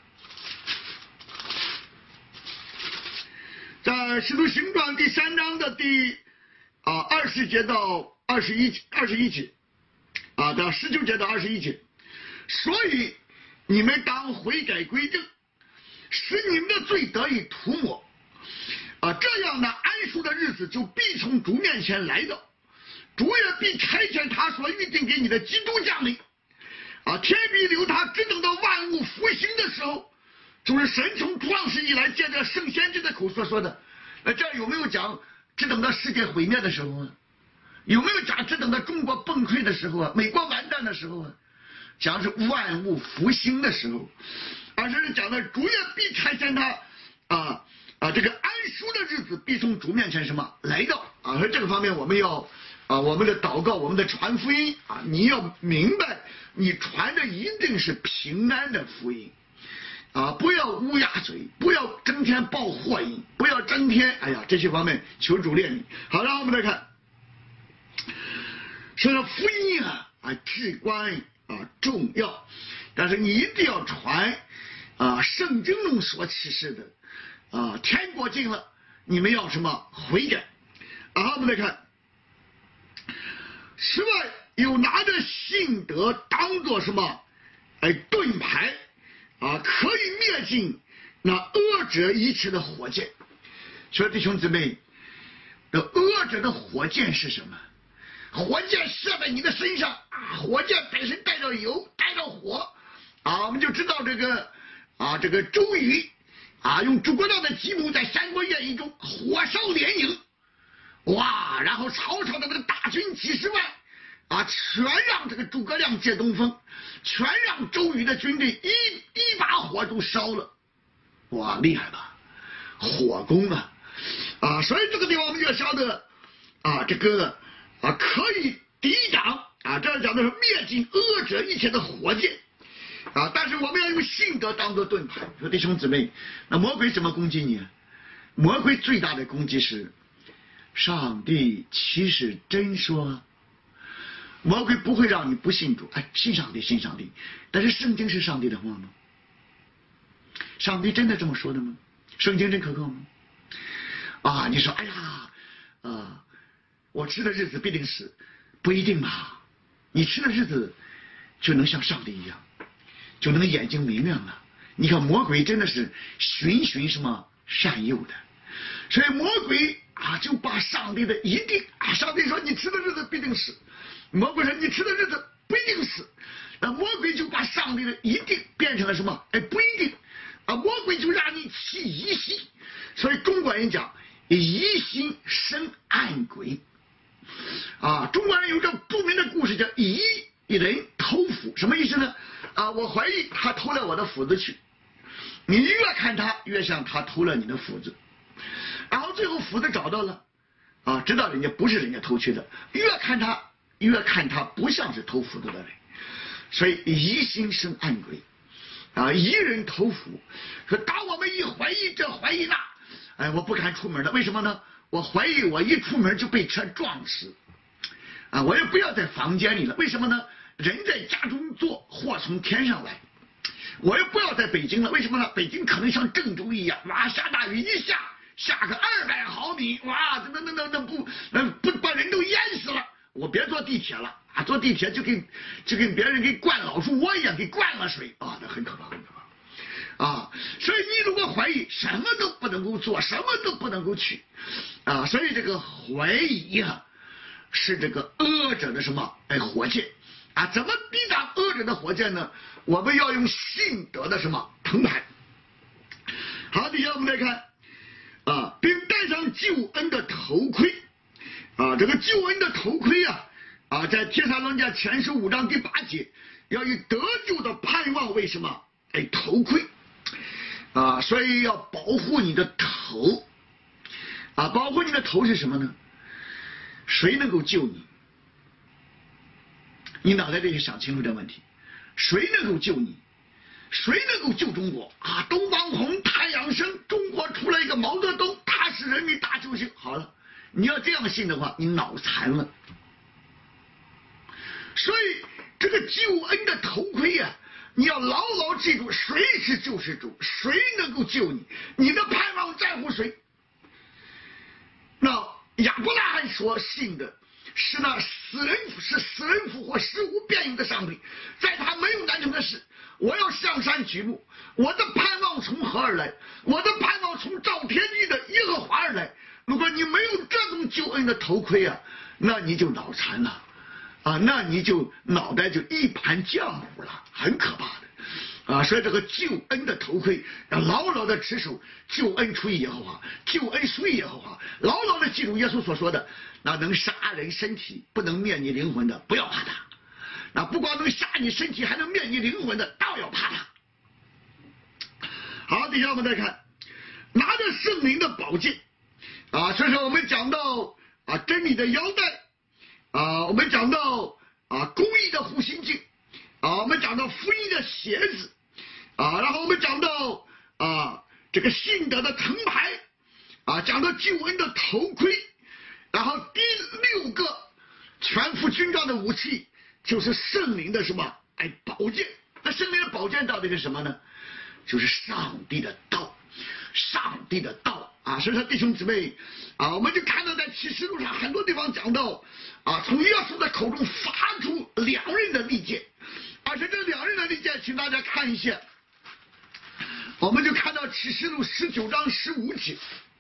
在《使徒行传》第3章的第20节到21节。啊，到19节到21节，所以你们当悔改归正，使你们的罪得以涂抹啊，这样呢，安舒的日子就必从主面前来到，主也必差遣他所预定给你的基督降临啊，天必留他，只等到万物复兴的时候，就是神从创世以来借着圣先知的口所说的。这有没有讲只等到世界毁灭的时候啊？有没有讲只等到中国崩溃的时候啊，美国完蛋的时候啊？讲是万物复兴的时候，而是讲的主也必差遣他这个安舒的日子必从主面前什么来到啊？而这个方面我们要我们的祷告，我们的传福音啊，你要明白，你传的一定是平安的福音啊，不要乌鸦嘴，不要整天报祸音，不要整天这些方面求主怜悯。好，让我们来看。所以说福音至关重要，但是你一定要传圣经中所启示的天国近了，你们要什么悔改我们来看，此外有拿着信德当做什么盾牌可以灭尽那恶者一切的火箭。所以弟兄姊妹，恶者的火箭是什么？火箭射在你的身上火箭本身带着油带着火我们就知道这个周瑜用诸葛亮的计谋在三国演义中火烧连营，哇！然后曹操的这个大军几十万全让这个诸葛亮借东风，全让周瑜的军队一把火都烧了，哇，厉害吧？火攻所以这个地方我们就要晓得这个可以抵挡这样讲的是灭尽恶者一切的火箭但是我们要用信德当作盾牌。说弟兄姊妹，那魔鬼怎么攻击你？魔鬼最大的攻击是上帝其实真说，魔鬼不会让你不信主，信上帝信上帝，但是圣经是上帝的话吗？上帝真的这么说的吗？圣经真可靠吗？你说哎呀我吃的日子必定死，不一定吧？你吃的日子就能像上帝一样，就能眼睛明亮了。你看魔鬼真的是循什么善诱的，所以魔鬼就把上帝的一定上帝说你吃的日子必定死，魔鬼说你吃的日子不一定死，那魔鬼就把上帝的一定变成了什么？不一定魔鬼就让你起疑心。所以中国人讲疑心生暗鬼中国人有一个著名的故事叫疑人偷斧，什么意思呢？我怀疑他偷了我的斧子去，你越看他越像他偷了你的斧子，然后最后斧子找到了知道人家不是人家偷去的，越看他不像是偷斧子的人，所以疑心生暗鬼疑人偷斧。说当我们一怀疑这怀疑那我不敢出门了，为什么呢？我怀疑我一出门就被车撞死我也不要在房间里了，为什么呢？人在家中坐，祸从天上来。我也不要在北京了，为什么呢？北京可能像郑州一样，哇，下大雨一下个200毫米，哇，那不把人都淹死了。我别坐地铁了坐地铁就跟别人给灌老鼠窝一样，给灌了水那很可怕很可怕所以你如果怀疑，什么都不能够做，什么都不能够去所以这个怀疑是这个恶者的什么火箭怎么抵挡恶者的火箭呢？我们要用信德的什么藤牌。好，底下我们来看并戴上救恩的头盔这个救恩的头盔在帖撒罗尼迦前书5章第8节，要以得救的盼望为什么头盔所以要保护你的头保护你的头是什么呢？谁能够救你？你脑袋里想清楚这问题，谁能够救你？谁能够救中国东方红，太阳升，中国出来一个毛泽东，他是人民大救星。好了，你要这样信的话，你脑残了。所以这个救恩的头盔你要牢牢记住，谁是救世主，谁能够救你，你的盼望在乎谁？那亚伯拉罕所信的是那死人复活、实无变应的上帝，在他没有难成的事。我要向山举目，我的盼望从何而来？我的盼望从造天地的耶和华而来。如果你没有这种救恩的头盔那你就脑残了那你就脑袋就一盘浆糊了，很可怕的所以这个救恩的头盔要牢牢的持守，救恩出于耶和华，救恩属于耶和华，牢牢的记住耶稣所说的，那能杀人身体不能灭你灵魂的，不要怕他；那不光能杀你身体还能灭你灵魂的，倒要怕他。好，底下我们再看拿着圣灵的宝剑所以说我们讲到真理的腰带我们讲到公义的护心镜我们讲到福音的鞋子然后我们讲到这个信德的藤牌讲到救恩的头盔，然后第6个全副军装的武器就是圣灵的什么宝剑。那圣灵的宝剑到底是什么呢？就是上帝的道，上帝的道啊！所以说弟兄姊妹啊，我们就看到在启示录上很多地方讲到啊，从耶稣的口中发出两刃的利剑，而且这两刃的利剑，请大家看一下，我们就看到启示录19章15节。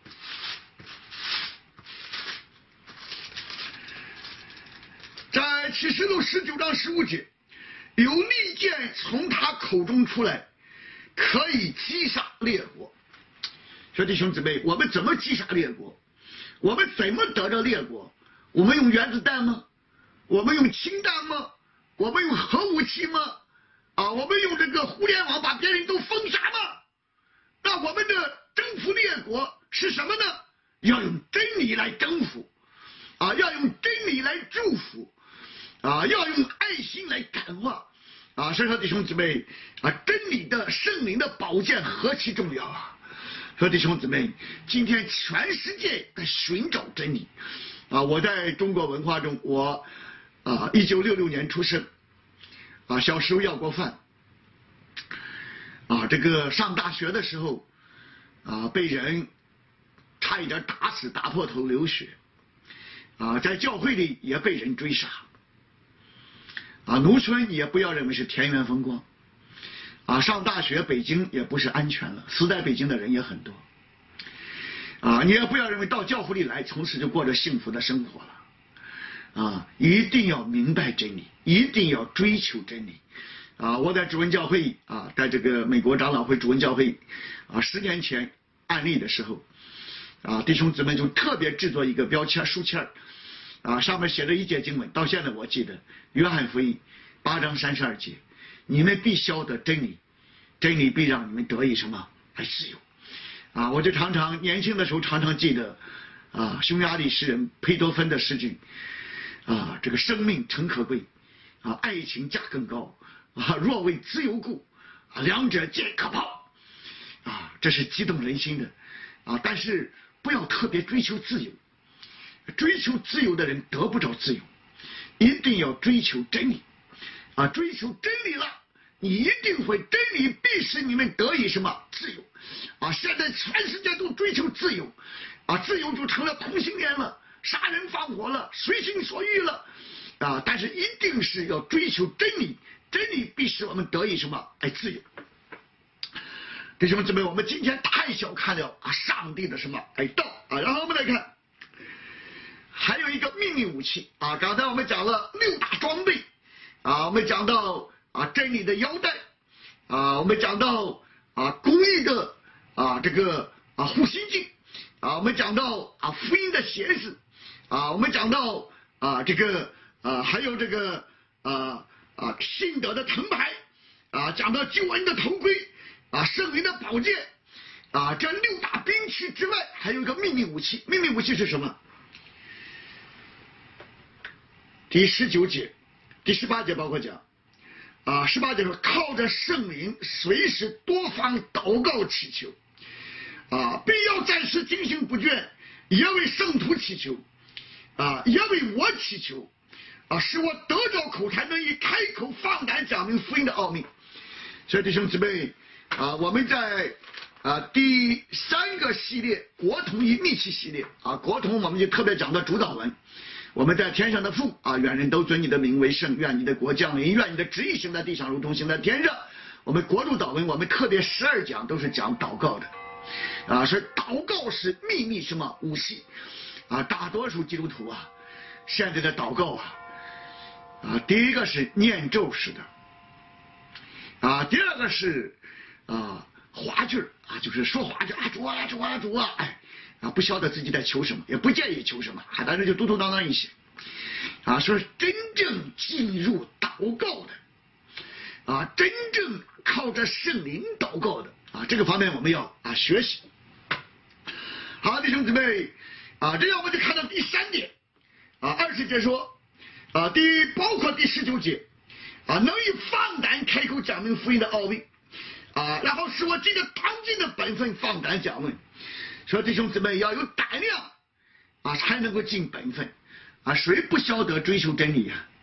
在启示录19章15节，有利剑从他口中出来，可以击杀列国。说弟兄姊妹，我们怎么击杀列国？我们怎么得着列国？我们用原子弹吗？我们用氢弹吗？我们用核武器吗？啊，我们用这个互联网把别人都封杀吗？那我们的征服列国是什么呢？要用真理来征服，啊，要用真理来祝福，啊，要用爱心来感化，啊，所以说弟兄姊妹啊，真理的圣灵的宝剑何其重要啊！说弟兄姊妹，今天全世界在寻找真理，啊，我在中国文化中，我1966年出生，啊，小时候要过饭，啊，这个上大学的时候，啊，被人差一点打死，打破头流血，啊，在教会里也被人追杀，啊，农村也不要认为是田园风光，啊，上大学北京也不是安全了，死在北京的人也很多，啊，你也不要认为到教会里来从此就过着幸福的生活了，啊，一定要明白真理，一定要追求真理，啊，我在主恩教会啊，在这个美国长老会主恩教会啊10年前案例的时候，啊，弟兄姊妹就特别制作一个标签书签，啊，上面写着一节经文，到现在我记得，约翰福音8章32节，你们必晓得真理，真理必让你们得以什么？还自由。啊，我就常常年轻的时候常常记得啊，匈牙利诗人裴多芬的诗句啊，这个生命诚可贵，啊，爱情价更高，啊，若为自由故，啊，两者皆可抛，啊，这是激动人心的，啊，但是不要特别追求自由，追求自由的人得不着自由，一定要追求真理，啊，追求真理了，你一定会，真理必使你们得以什么？自由，啊，现在全世界都追求自由，啊，自由就成了同性恋了，杀人放火了，随心所欲了，啊，但是一定是要追求真理，真理必使我们得以什么？哎，自由。弟兄姊妹，我们今天太小看了啊上帝的什么？哎，道啊。然后我们来看，还有一个秘密武器啊，刚才我们讲了6大装备啊，我们讲到啊真理的腰带啊，我们讲到啊公义的啊这个啊护心镜啊，我们讲到啊福音的鞋子啊，我们讲到啊这个还有这个信德的藤牌啊，讲到救恩的头盔啊，圣灵的宝剑啊，这6大兵器之外，还有一个秘密武器。秘密武器是什么？第19节、第18节包括讲啊，18节说靠着圣灵，随时多方祷告祈求啊，必要暂时警醒不倦，也为圣徒祈求啊，也为我祈求啊，使我得着口才，能以开口放胆讲明福音的奥秘。所以弟兄姊妹啊，我们在第3个系列国统与密契系列啊，国统我们就特别讲到主祷文。我们在天上的父啊，愿人都尊你的名为圣，愿你的国降临，愿你的旨意行在地上，如同行在天上。我们国度祷文，我们特别12讲都是讲祷告的啊，所以祷告是秘密什么武器啊？大多数基督徒啊，现在的祷告第一个是念咒式的啊，第二个是话句就是说话句主啊主啊主啊，哎不晓得自己在求什么，也不介意求什么但是就嘟嘟囔囔一些说真正进入祷告的真正靠着圣灵祷告的这个方面我们要学习。好，弟兄姊妹这样我们就看到第3点20节说包括第19节能以放胆开口讲明福音的奥秘然后使我这个当今的本分放胆讲论。说弟兄姊妹要有胆量才能够尽本分谁不晓得追求真理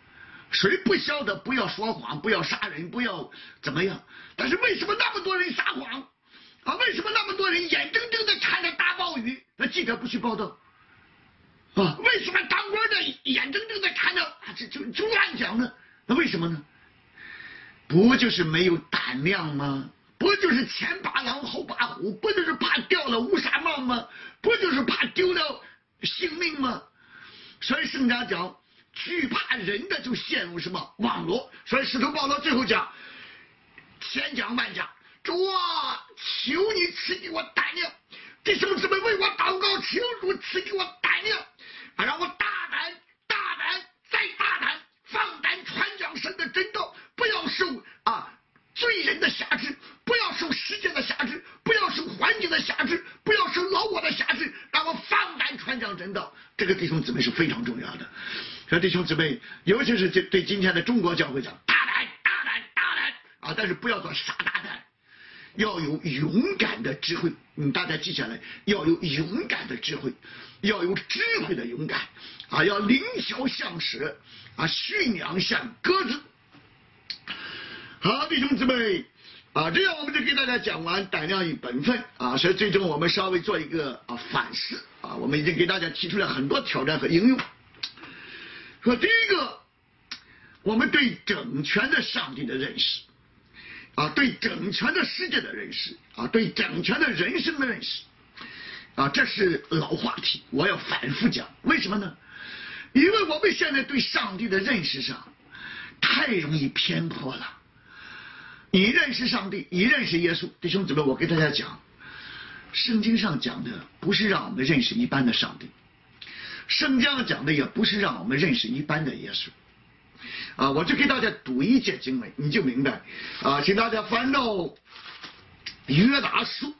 谁不晓得不要说谎，不要杀人，不要怎么样？但是为什么那么多人撒谎啊？为什么那么多人眼睁睁的看着大暴雨，那记者不去报道啊？为什么当官的眼睁睁的看着就乱讲呢？那为什么呢？不就是没有胆量吗？不就是前把狼后把虎？不就是怕掉了乌纱帽吗？不就是怕丢了性命吗？所以圣家讲，惧怕人的就陷入什么网络。所以使徒保罗最后讲，千讲万讲，主啊，求你赐给我胆量，弟兄姊妹为我祷告，求主赐给我胆量，让我大胆再大胆，放胆传讲神的真道，不要受罪人的辖制，不要受世界的辖制，不要受环境的辖制，不要受老我的辖制，让我放胆传讲真道。这个弟兄姊妹是非常重要的。所以弟兄姊妹，尤其是对今天的中国教会讲，大胆啊！但是不要做傻大胆，要有勇敢的智慧。大家记下来，要有勇敢的智慧，要有智慧的勇敢啊！要灵巧像蛇啊，驯良像鸽子。好，弟兄姊妹啊，这样我们就给大家讲完胆量与本分啊，所以最终我们稍微做一个反思啊，我们已经给大家提出了很多挑战和应用。说第一个，我们对整全的上帝的认识啊，对整全的世界的认识啊，对整全的人生的认识啊，这是老话题，我要反复讲。为什么呢？因为我们现在对上帝的认识上太容易偏颇了。你认识上帝，你认识耶稣，弟兄姊妹，我给大家讲，圣经上讲的不是让我们认识一般的上帝，圣经上讲的也不是让我们认识一般的耶稣啊。我就给大家读一节经文，你就明白啊。请大家翻到约拿书，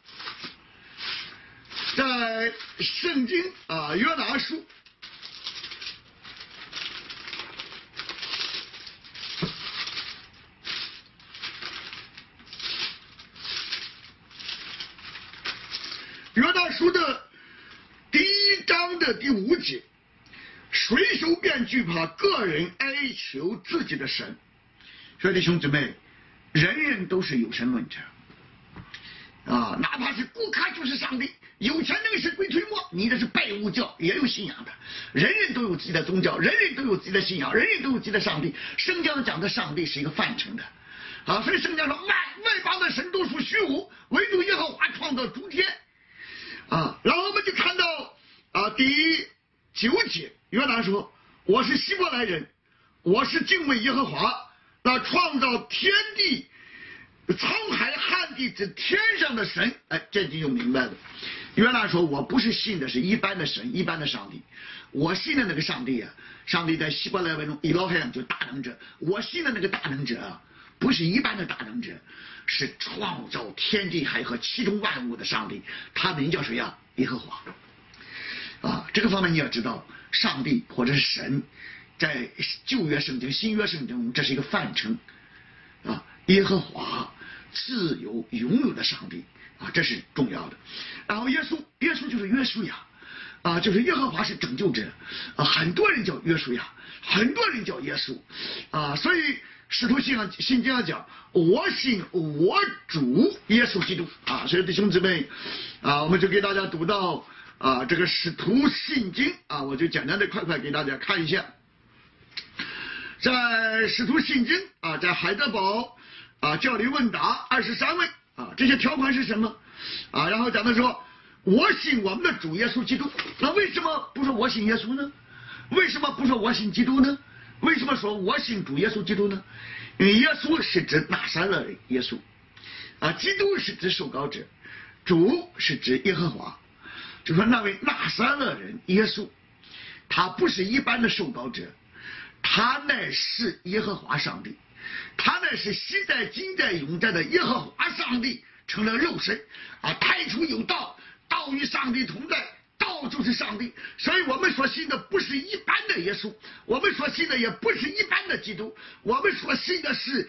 在圣经约拿书的第1章的第5节，水手便惧怕个人哀求自己的神。所以弟兄姊妹，人人都是有神论者啊，哪怕是顾卡就是上帝，有钱能使鬼推磨，你这是拜物教也有信仰的，人人都有自己的宗教，人人都有自己的信仰，人人都有自己的上帝。圣经讲的上帝是一个范畴的啊，所以圣经说外邦的神都属虚无，唯独耶和华创造诸天啊。然后我们就看到第9节，约拿说，我是希伯来人，我是敬畏耶和华，那创造天地沧海旱地之天上的神。这就明白了。约拿说，我不是信的是一般的神，一般的上帝，我信的那个上帝上帝在希伯来文中以老海洋就大能者，我信的那个大能者不是一般的大能者，是创造天地海和其中万物的上帝，他名叫谁呀？耶和华这个方面你要知道，上帝或者是神在旧约圣经新约圣经中这是一个范畴耶和华自有永有的上帝这是重要的。然后耶稣就是约书亚就是耶和华是拯救者很多人叫约书亚，很多人叫耶稣所以使徒信经讲，我信我主耶稣基督所以弟兄姊妹我们就给大家读到这个使徒信经我就简单的快给大家看一下。在使徒信经在海德堡教理问答23位这些条款是什么然后讲的说，我信我们的主耶稣基督。那为什么不说我信耶稣呢？为什么不说我信基督呢？为什么说我信主耶稣基督呢？因为耶稣是指拿撒勒人耶稣基督是指受膏者，主是指耶和华。就说那位拿撒勒人耶稣，他不是一般的受膏者，他乃是耶和华上帝，他乃是昔在今在永在的耶和华上帝，成了肉身太初有道，道与上帝同在，道就是上帝。所以我们所信的不是一般的耶稣，我们所信的也不是一般的基督，我们所信的是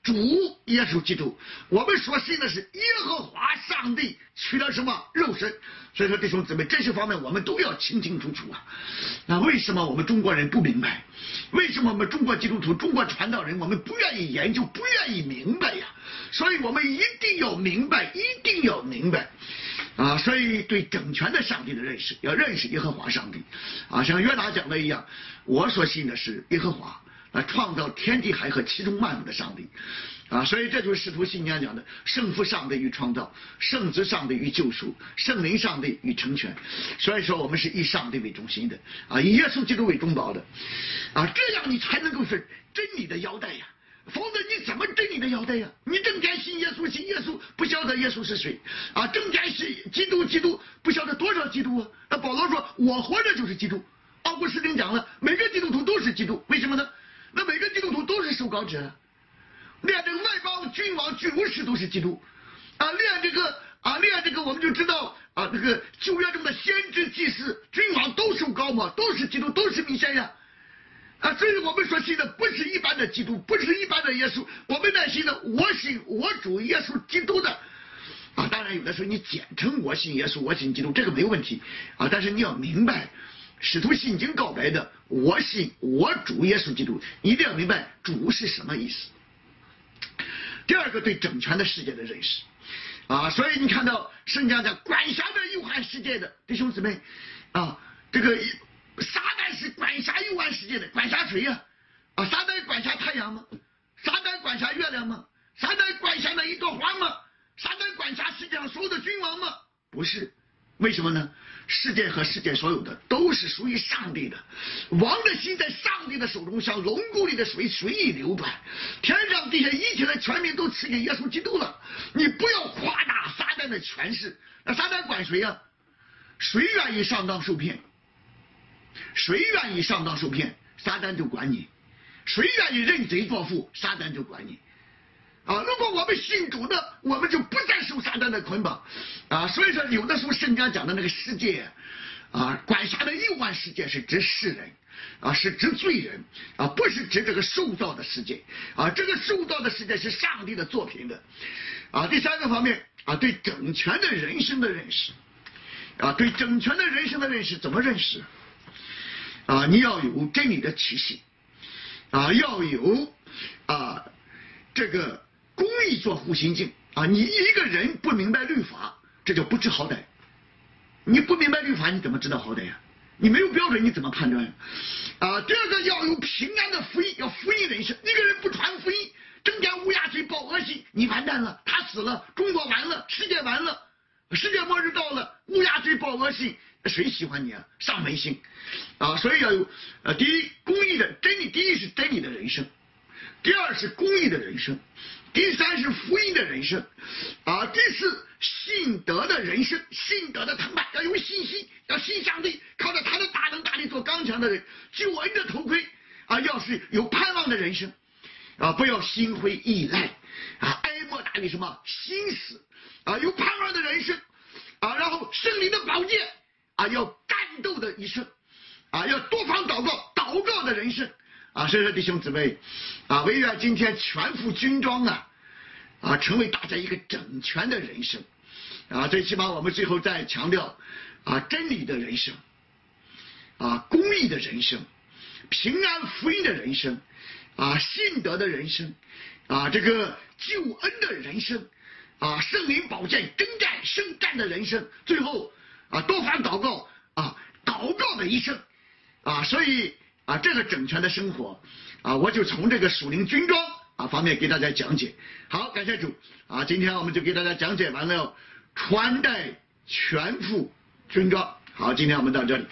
主耶稣基督，我们所信的是耶和华上帝取了什么肉身。所以说弟兄姊妹，这些方面我们都要清清楚楚啊。那为什么我们中国人不明白？为什么我们中国基督徒、中国传道人我们不愿意研究、不愿意明白呀？所以我们一定要明白，一定要明白啊！所以对整全的上帝的认识，要认识耶和华上帝啊。像约拿讲的一样，我所信的是耶和华创造天地海和其中万物的上帝啊。所以这就是使徒信仰讲的圣父上帝与创造，圣子上帝与救赎，圣灵上帝与成全。所以说我们是以上帝为中心的啊，以耶稣基督为中保的啊，这样你才能够是真理的腰带呀。否则你怎么真理的腰带呀？你整天信耶稣，信耶稣，不晓得耶稣是谁啊？整天信基督，基督不晓得多少基督啊？那保罗说，我活着就是基督。奥古斯丁讲了，每个基督徒都是基督，为什么呢？那每个基督徒都是受膏者，连这个外邦君王、君武士都是基督啊，连这个我们就知道啊，这个旧约中的先知、祭司、君王都受膏嘛，都是基督，都是弥赛亚。啊，所以我们所信的不是一般的基督，不是一般的耶稣，我们在信的我信我主耶稣基督的啊。当然有的时候你简称我信耶稣，我信基督，这个没有问题啊。但是你要明白，使徒信经告白的我信我主耶稣基督，一定要明白主是什么意思。第二个，对整全的世界的认识啊，所以你看到圣经讲管辖着幽暗世界的弟兄姊妹啊，这个撒旦是管辖幽暗世界的，管辖谁呀？啊，撒旦管辖太阳吗？撒旦管辖月亮吗？撒旦管辖那一朵花吗？撒旦管辖世界上所有的君王吗？不是，为什么呢？世界和世界所有的都是属于上帝的，王的心在上帝的手中，像龙骨里的水随意流转，天上地下一切的权柄都赐给耶稣基督了。你不要夸大撒旦的权势，那撒旦管谁呀？谁愿意上当受骗？谁愿意上当受骗，撒旦就管你；谁愿意认贼作父，撒旦就管你。啊，如果我们信主的，我们就不再受撒旦的捆绑啊。所以说，有的时候圣经讲的那个世界啊，管辖的幽暗世界是指世人啊，是指罪人啊，不是指这个受造的世界啊。这个受造的世界是上帝的作品的啊。第三个方面啊，对整全的人生的认识啊，对整全的人生的认识怎么认识？啊，你要有真理的启示啊，要有啊这个公义做护心镜啊。你一个人不明白律法，这叫不知好歹。你不明白律法，你怎么知道好歹呀？你没有标准，你怎么判断呀？啊，第二个要有平安的福音，要福音人生。一个人不传福音，整天乌鸦嘴报恶信，你完蛋了，他死了，中国完了，世界完了，世界末日到了，乌鸦嘴报恶信。谁喜欢你啊？上门信啊！所以要有第一公义的真理，第一是真理的人生，第二是公义的人生，第三是福音的人生啊，第四信德的人生，信德的澎湃，要有信心，要信上帝，靠着他的大能大力做刚强的人，救恩的头盔啊，要是有盼望的人生啊，不要心灰意懒啊，哀莫大于什么心死啊，有盼望的人生啊，然后圣灵的宝剑啊，要战斗的一生啊，要多方祷告，祷告的人生啊。所以说弟兄姊妹啊，唯愿今天全副军装啊，成为大家一个整全的人生啊。最起码我们最后再强调啊，真理的人生啊，公义的人生，平安福音的人生啊，信德的人生啊，这个救恩的人生啊，圣灵宝剑征战圣战的人生，最后啊，多方祷告啊，祷告的一生啊。所以啊，这个整全的生活啊，我就从这个属灵军装啊方面给大家讲解。好，感谢主啊，今天我们就给大家讲解完了穿戴全副军装。好，今天我们到这里。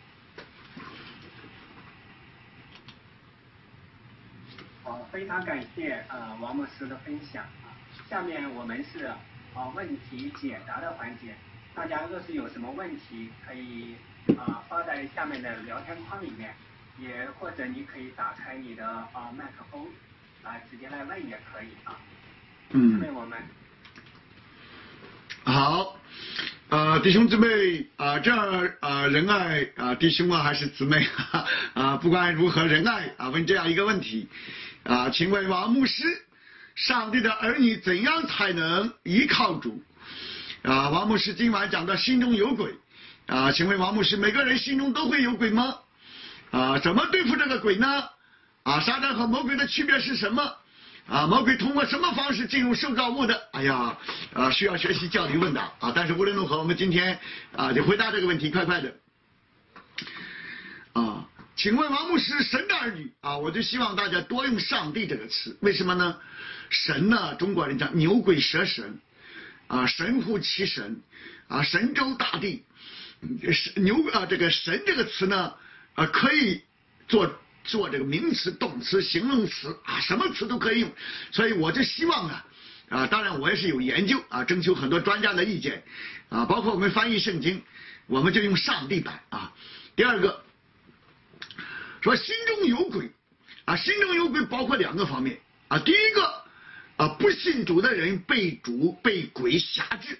好，非常感谢王牧师的分享啊。下面我们是问题解答的环节。大家若是有什么问题，可以发在下面的聊天框里面，也或者你可以打开你的麦克风直接来问也可以啊。下面我们好，弟兄姊妹这儿仁爱弟兄还是姊妹不管如何仁爱问这样一个问题请问王牧师上帝的儿女怎样才能依靠主？王牧师今晚讲到心中有鬼请问王牧师，每个人心中都会有鬼吗？怎么对付这个鬼呢？撒旦和魔鬼的区别是什么？魔鬼通过什么方式进入受造物的？需要学习教理问答但是无论如何，我们今天就回答这个问题，快快的。请问王牧师，神的儿女我就希望大家多用上帝这个词，为什么呢？神呢，中国人讲牛鬼蛇神神乎其神神州大地。这个神这个词呢可以做这个名词、动词、形容词什么词都可以用。所以我就希望当然我也是有研究征求很多专家的意见包括我们翻译圣经，我们就用上帝版第二个说心中有鬼心中有鬼包括两个方面第一个不信主的人被鬼辖制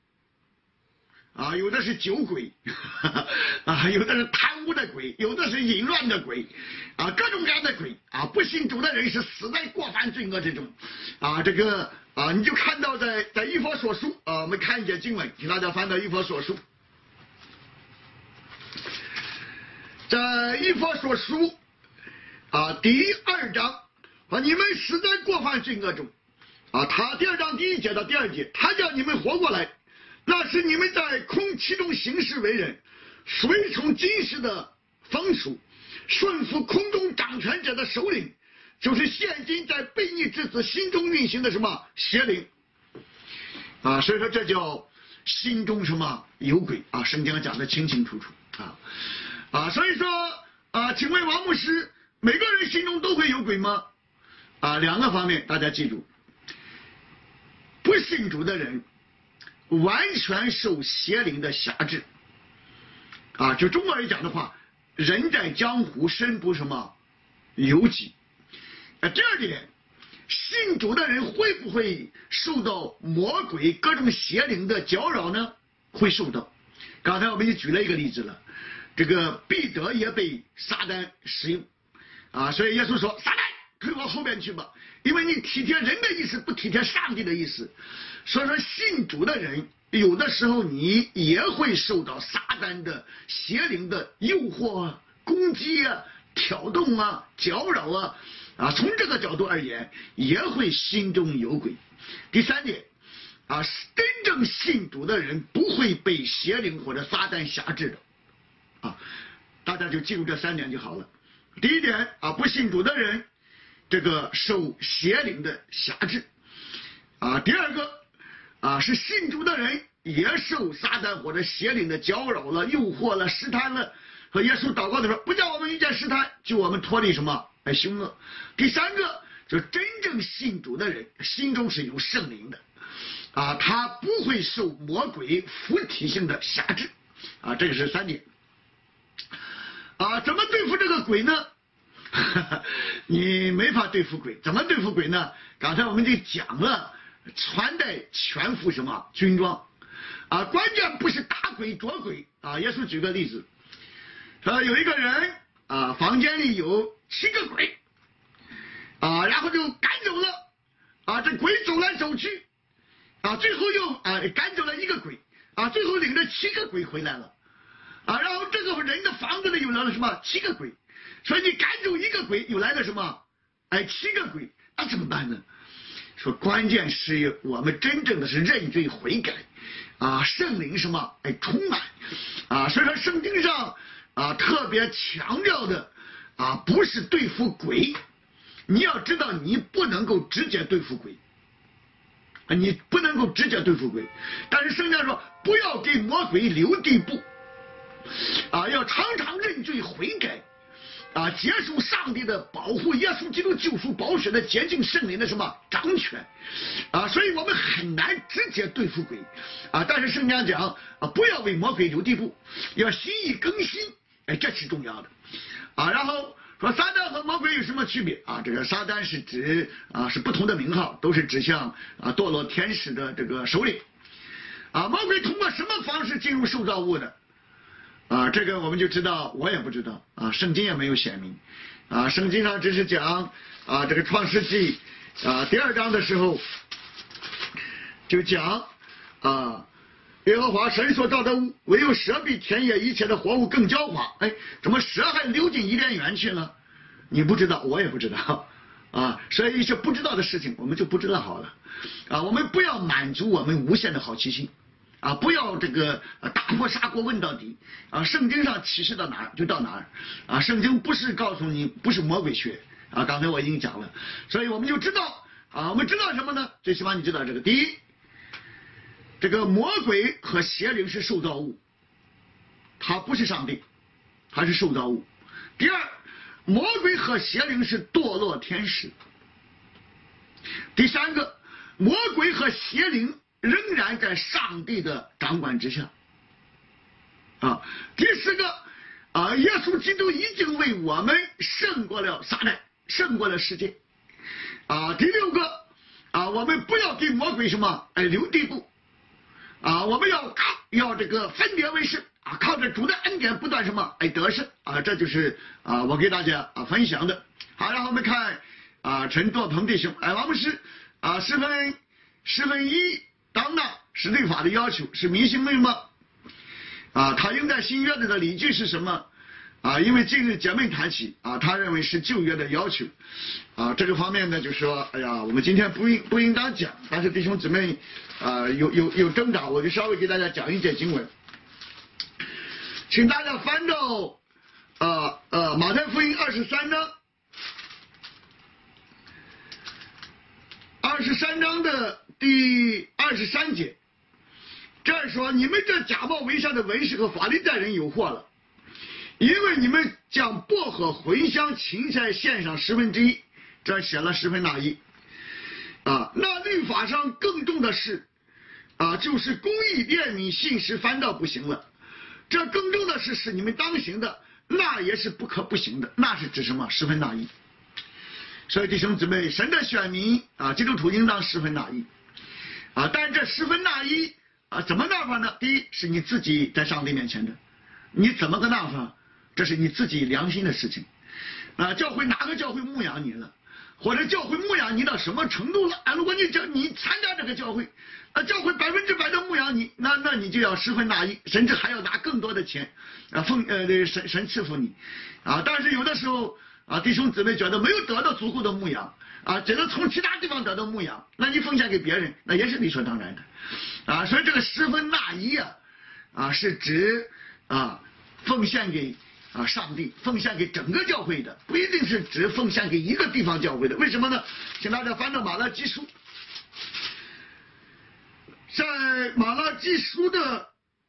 有的是酒鬼有的是贪污的鬼，有的是淫乱的鬼各种各样的鬼不信主的人是死在过犯罪恶之中这个你就看到在以弗所书我们看一节经文，请大家翻到以弗所书，在以弗所书第2章你们死在过犯罪恶中他第2章第1节到第2节，他叫你们活过来，那是你们在空气中行事为人，随从今世的风俗，顺服空中掌权者的首领，就是现今在悖逆之子心中运行的什么邪灵所以说这叫心中什么有鬼圣经讲得清清楚楚所以说请问王牧师，每个人心中都会有鬼吗？两个方面大家记住，不信主的人完全受邪灵的辖制就中国人讲的话，人在江湖身不什么由己第二点，信主的人会不会受到魔鬼各种邪灵的搅扰呢？会受到。刚才我们也举了一个例子了，这个彼得也被撒旦使用所以耶稣说，撒旦退我后边去吧，因为你体贴人的意思，不体贴上帝的意思。所以说信主的人有的时候你也会受到撒旦的邪灵的诱惑攻击挑动搅扰从这个角度而言也会心中有鬼。第三点真正信主的人不会被邪灵或者撒旦辖制的大家就记住这3点就好了。第一点不信主的人这个受邪灵的辖制第二个是信主的人也受撒旦或者邪灵的搅扰了、诱惑了、试探了。和耶稣祷告的时候，不叫我们遇见试探，救我们脱离什么凶恶。第三个就真正信主的人心中是有圣灵的他不会受魔鬼附体性的辖制这个是3点怎么对付这个鬼呢？你没法对付鬼，怎么对付鬼呢？刚才我们就讲了，穿戴全副什么军装关键不是打鬼捉鬼耶稣举个例子说有一个人房间里有7个鬼然后就赶走了这鬼走来走去最后又赶走了1个鬼最后领着7个鬼回来了然后这个人的房子里又来了什么7个鬼，所以你赶走1个鬼又来了什么7个鬼，那怎么办呢？说关键是我们真正的是认罪悔改圣灵什么充满所以说圣经上特别强调的不是对付鬼，你要知道你不能够直接对付鬼你不能够直接对付鬼，但是圣经说不要给魔鬼留地步要常常认罪悔改接受上帝的保护，耶稣基督救赎宝血的洁净圣灵的什么掌权所以我们很难直接对付鬼但是圣经讲不要为魔鬼留地步，要心意更新这是重要的然后说撒旦和魔鬼有什么区别这个撒旦是指是不同的名号，都是指向堕落天使的这个首领魔鬼通过什么方式进入受造物的这个我们就知道，我也不知道圣经也没有显明圣经上只是讲这个创世纪第2章的时候就讲耶和华神所造的物，唯有蛇比田野一切的活物更狡猾。哎，怎么蛇还溜进伊甸园去了？你不知道，我也不知道所以一些不知道的事情我们就不知道好了我们不要满足我们无限的好奇心不要这个打破砂锅问到底圣经上启示到哪儿就到哪儿圣经不是告诉你不是魔鬼学刚才我已经讲了，所以我们就知道我们知道什么呢？最起码你知道这个，第一，这个魔鬼和邪灵是受造物，他不是上帝，他是受造物。第二，魔鬼和邪灵是堕落天使。第三个，魔鬼和邪灵仍然在上帝的掌管之下第四个耶稣基督已经为我们胜过了撒旦，胜过了世界第六个我们不要给魔鬼什么留地步我们要这个分别为圣靠着主的恩典不断什么得胜这就是我给大家分享的。好，然后我们看陈作鹏弟兄王牧师十分一当纳是律法的要求，是明星论吗？他应在新约的理据是什么？因为近日姐妹谈起他认为是旧约的要求这个方面呢，就说哎呀，我们今天不应当讲，但是弟兄姊妹有挣扎，我就稍微给大家讲一节经文，请大家翻到马太福音23章，23章的第23节，这儿说你们这假冒为善的文士和法利赛人有祸了，因为你们将薄荷、茴香、芹菜献上1/10，这写了1/10那律法上更重的是就是公义、怜悯、信实反倒不行了，这更重的是使你们当行的，那也是不可不行的，那是指什么？1/10。所以弟兄姊妹，神的选民基督徒应当1/10但这1/10怎么纳法呢？第一是你自己在上帝面前的，你怎么个纳法？这是你自己良心的事情教会哪个教会牧养你了，或者教会牧养你到什么程度了如果你参加这个教会教会100%的牧养你，那你就要1/10，甚至还要拿更多的钱神赐福你但是有的时候弟兄姊妹觉得没有得到足够的牧养只能从其他地方得到牧养，那你奉献给别人，那也是理所当然的所以这个1/10是指奉献给上帝，奉献给整个教会的，不一定是指奉献给一个地方教会的。为什么呢？请大家翻到马拉基书，在马拉基书的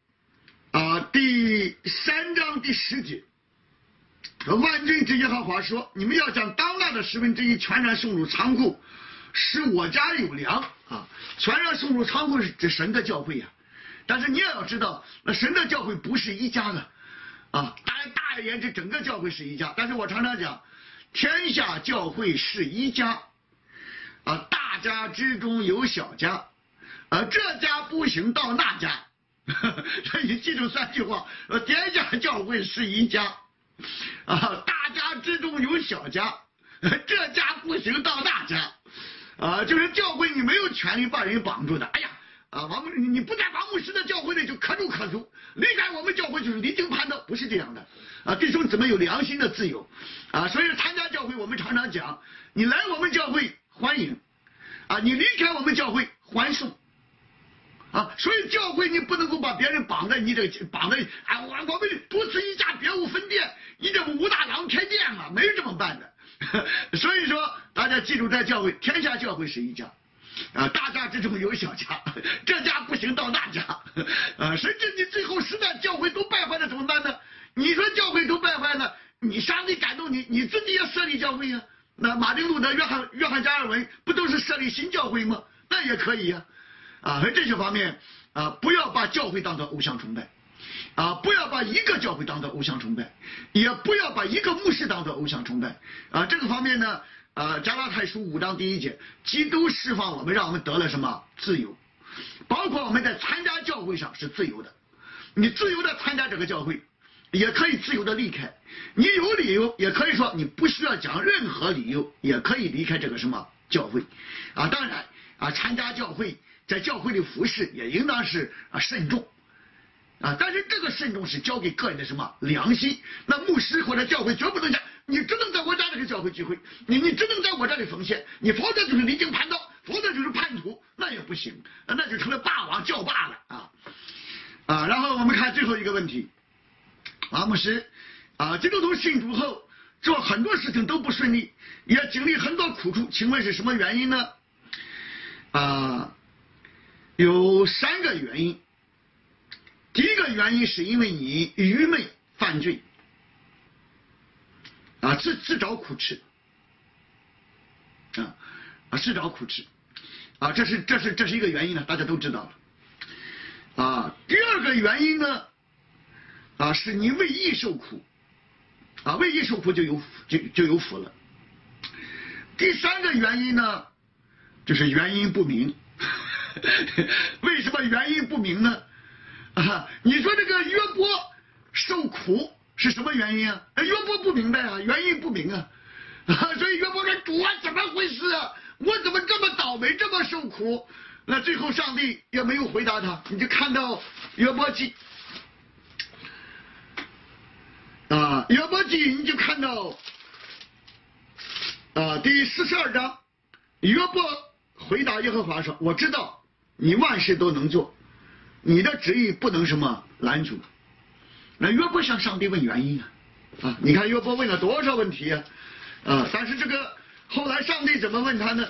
第3章第10节，万军之耶和华说：“你们要将当纳的1/10全然送入仓库，使我家有粮全然送入仓库是指神的教会但是你也要知道，那神的教会不是一家的大而言之，整个教会是一家。但是我常常讲，天下教会是一家大家之中有小家这家不行到那家所以你记住3句话天下教会是一家大家之中有小家这家不行到那家就是教会你没有权利把人绑住的。哎呀你不在王牧师的教会里就可住可足，离开我们教会就是离经叛道，不是这样的弟兄姊妹有良心的自由所以参加教会我们常常讲，你来我们教会欢迎你离开我们教会欢送所以教会你不能够把别人绑在我们独此一家别无分店，你这武大郎开店没人这么办的所以说大家记住，在教会天下教会是一家大家之中有小家，这家不行到那家甚至你最后实在教会都败坏了怎么办呢？你说教会都败坏了，你上帝感动你自己也设立教会那马丁路德、约翰加尔文不都是设立新教会吗？那也可以和这些方面不要把教会当作偶像崇拜不要把一个教会当作偶像崇拜，也不要把一个牧师当作偶像崇拜这个方面呢加拉太书5章第1节，基督释放我们，让我们得了什么自由，包括我们在参加教会上是自由的，你自由的参加这个教会，也可以自由的离开，你有理由也可以说你不需要讲任何理由，也可以离开这个什么教会，当然参加教会，在教会里服侍也应当是慎重，但是这个慎重是交给个人的什么良心，那牧师或者教会绝不能讲，你只能在我家这个教会聚会，你只能在我这里奉献，你否则就是离经叛道，否则就是叛徒，那也不行，那就成了霸王教霸了然后我们看最后一个问题，王牧师基督徒信主后做很多事情都不顺利，也经历很多苦处，请问是什么原因呢？有3个原因。第一个原因是因为你愚昧犯罪，自找苦吃，自找苦吃，这是一个原因呢，大家都知道了。第二个原因呢，是你为义受苦，为义受苦就有福了。第3个原因呢，就是原因不明。为什么原因不明呢？你说这个约伯受苦是什么原因啊？约伯不明白原因不明所以约伯说主怎么回事我怎么这么倒霉，这么受苦？那最后上帝也没有回答他，你就看到约伯记约伯记你就看到第42章，约伯回答耶和华说，我知道你万事都能做，你的旨意不能什么拦阻。那约伯向上帝问原因你看约伯问了多少问题但是这个后来上帝怎么问他呢？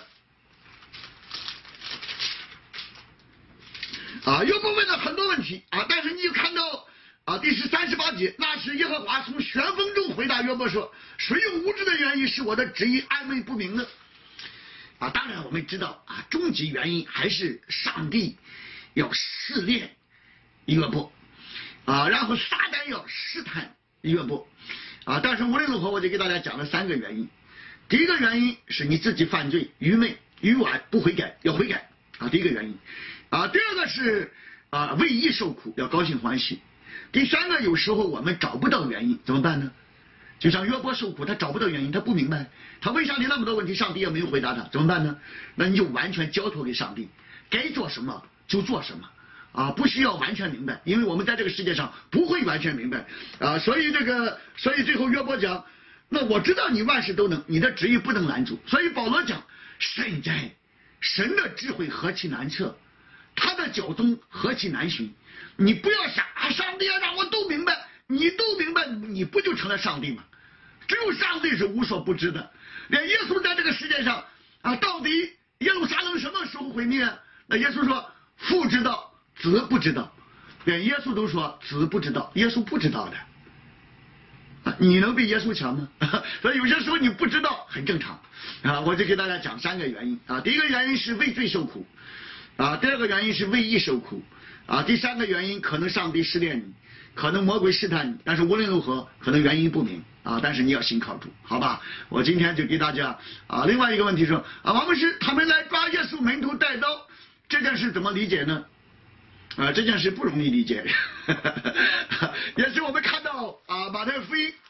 约伯问了很多问题但是你就看到第38节，那时耶和华从旋风中回答约伯说，谁用无知的原因使我的旨意暧昧不明呢？当然我们知道终极原因还是上帝要试炼约伯然后撒旦要试探约伯但是无论如何我就给大家讲了3个原因。第一个原因是你自己犯罪愚昧愚顽不悔改，要悔改第一个原因第二个是为义受苦，要高兴欢喜。第3个有时候我们找不到原因怎么办呢？就像约伯受苦，他找不到原因，他不明白，他问上帝那么多问题，上帝也没有回答他，怎么办呢？那你就完全交托给上帝，该做什么就做什么不需要完全明白，因为我们在这个世界上不会完全明白所以最后约伯讲，那我知道你万事都能，你的旨意不能拦阻。所以保罗讲，神在，神的智慧何其难测，他的脚踪何其难寻。你不要想上帝要让我都明白，你都明白，你不就成了上帝吗？只有上帝是无所不知的。连耶稣在这个世界上到底耶路撒冷什么时候毁灭？那耶稣说父知道，子不知道。连耶稣都说子不知道，耶稣不知道的你能比耶稣强吗？所以有些时候你不知道很正常我就给大家讲3个原因第一个原因是为罪受苦第二个原因是为义受苦第3个原因可能上帝试炼你，可能魔鬼试探你，但是无论如何可能原因不明但是你要心靠主，好吧？我今天就给大家另外一个问题说王牧师他们来抓耶稣门徒带刀这件事怎么理解呢？这件事不容易理解也是我们看到马太福音，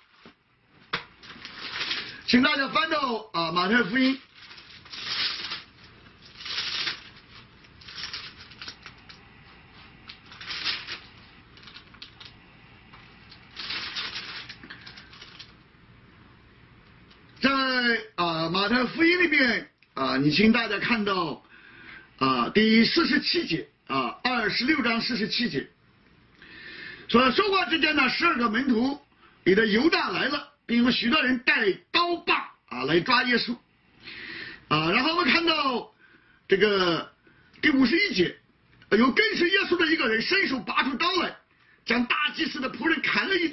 请大家翻到马太福音在马太福音里边你请大家看到第47节26章47节，说话之间呢，12个门徒里的犹大来了，并有许多人带刀把来抓耶稣然后我们看到这个第51节，有跟随耶稣的一个人伸手拔出刀来，将大祭司的仆人砍了一刀，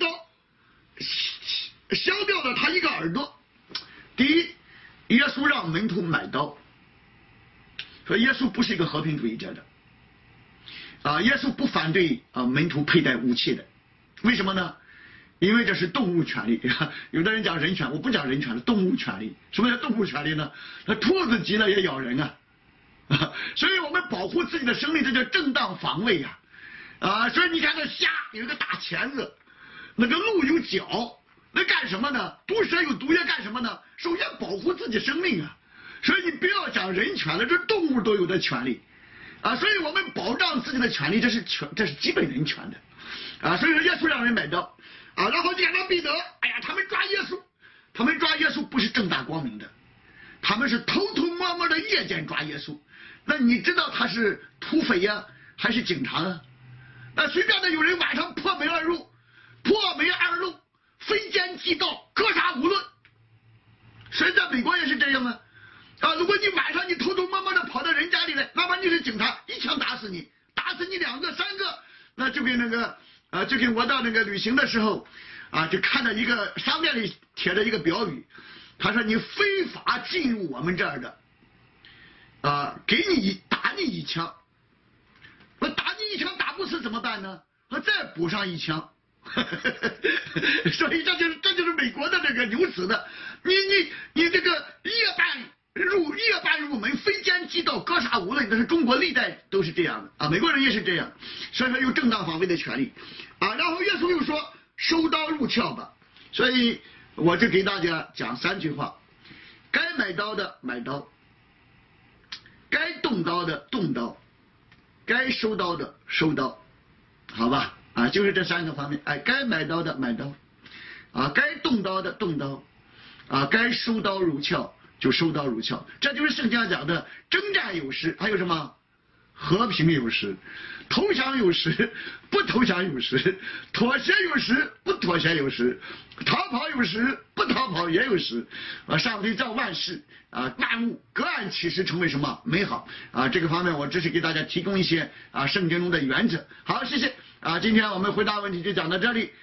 削掉了他一个耳朵。第一，耶稣让门徒买刀，说耶稣不是一个和平主义者的耶稣不反对门徒佩戴武器的，为什么呢？因为这是动物权利有的人讲人权，我不讲人权了，动物权利。什么叫动物权利呢？那兔子急了也咬人所以我们保护自己的生命，这叫正当防卫所以你看那虾有一个大钳子，那个鹿有角，那干什么呢？毒蛇有毒液干什么呢？首先保护自己生命所以你不要讲人权了，这动物都有的权利啊，所以我们保障自己的权利，这是基本人权的啊。所以说耶稣让人买刀啊，然后见到彼得，哎呀，他们抓耶稣不是正大光明的，他们是偷偷摸摸的夜间抓耶稣。那你知道他是土匪呀，还是警察啊？那随便的有人晚上破门而入，飞剑击刀，格杀无论。所以在美国也是这样啊。啊，如果你晚上你偷偷摸摸的跑到人家里来，哪怕你是警察，一枪打死你2个3个，那就跟我到那个旅行的时候啊，就看到一个商店里贴着一个标语，他说你非法进入我们这儿的啊，打你一枪，我打你一枪打不死怎么办呢？我再补上一枪。所以这就是美国的这个牛死的，你这个夜半入门，飞剑击刀，格杀无论，这是中国历代都是这样的啊，美国人也是这样，所以说有正当防卫的权利啊。然后耶稣又说收刀入鞘吧，所以我就给大家讲3句话：该买刀的买刀，该动刀的动刀，该收刀的收刀，好吧？啊，就是这3个方面，哎，该买刀的买刀，啊，该动刀的动刀，啊，该收刀入鞘就收刀入鞘，这就是圣经讲的征战有时，还有什么和平有时，投降有时，不投降有时，妥协有时，不妥协有时，逃跑有时，不逃跑也有时。啊，上帝造万事啊，万物各按其时成为什么美好啊？这个方面我只是给大家提供一些啊圣经中的原则。好，谢谢啊，今天我们回答问题就讲到这里。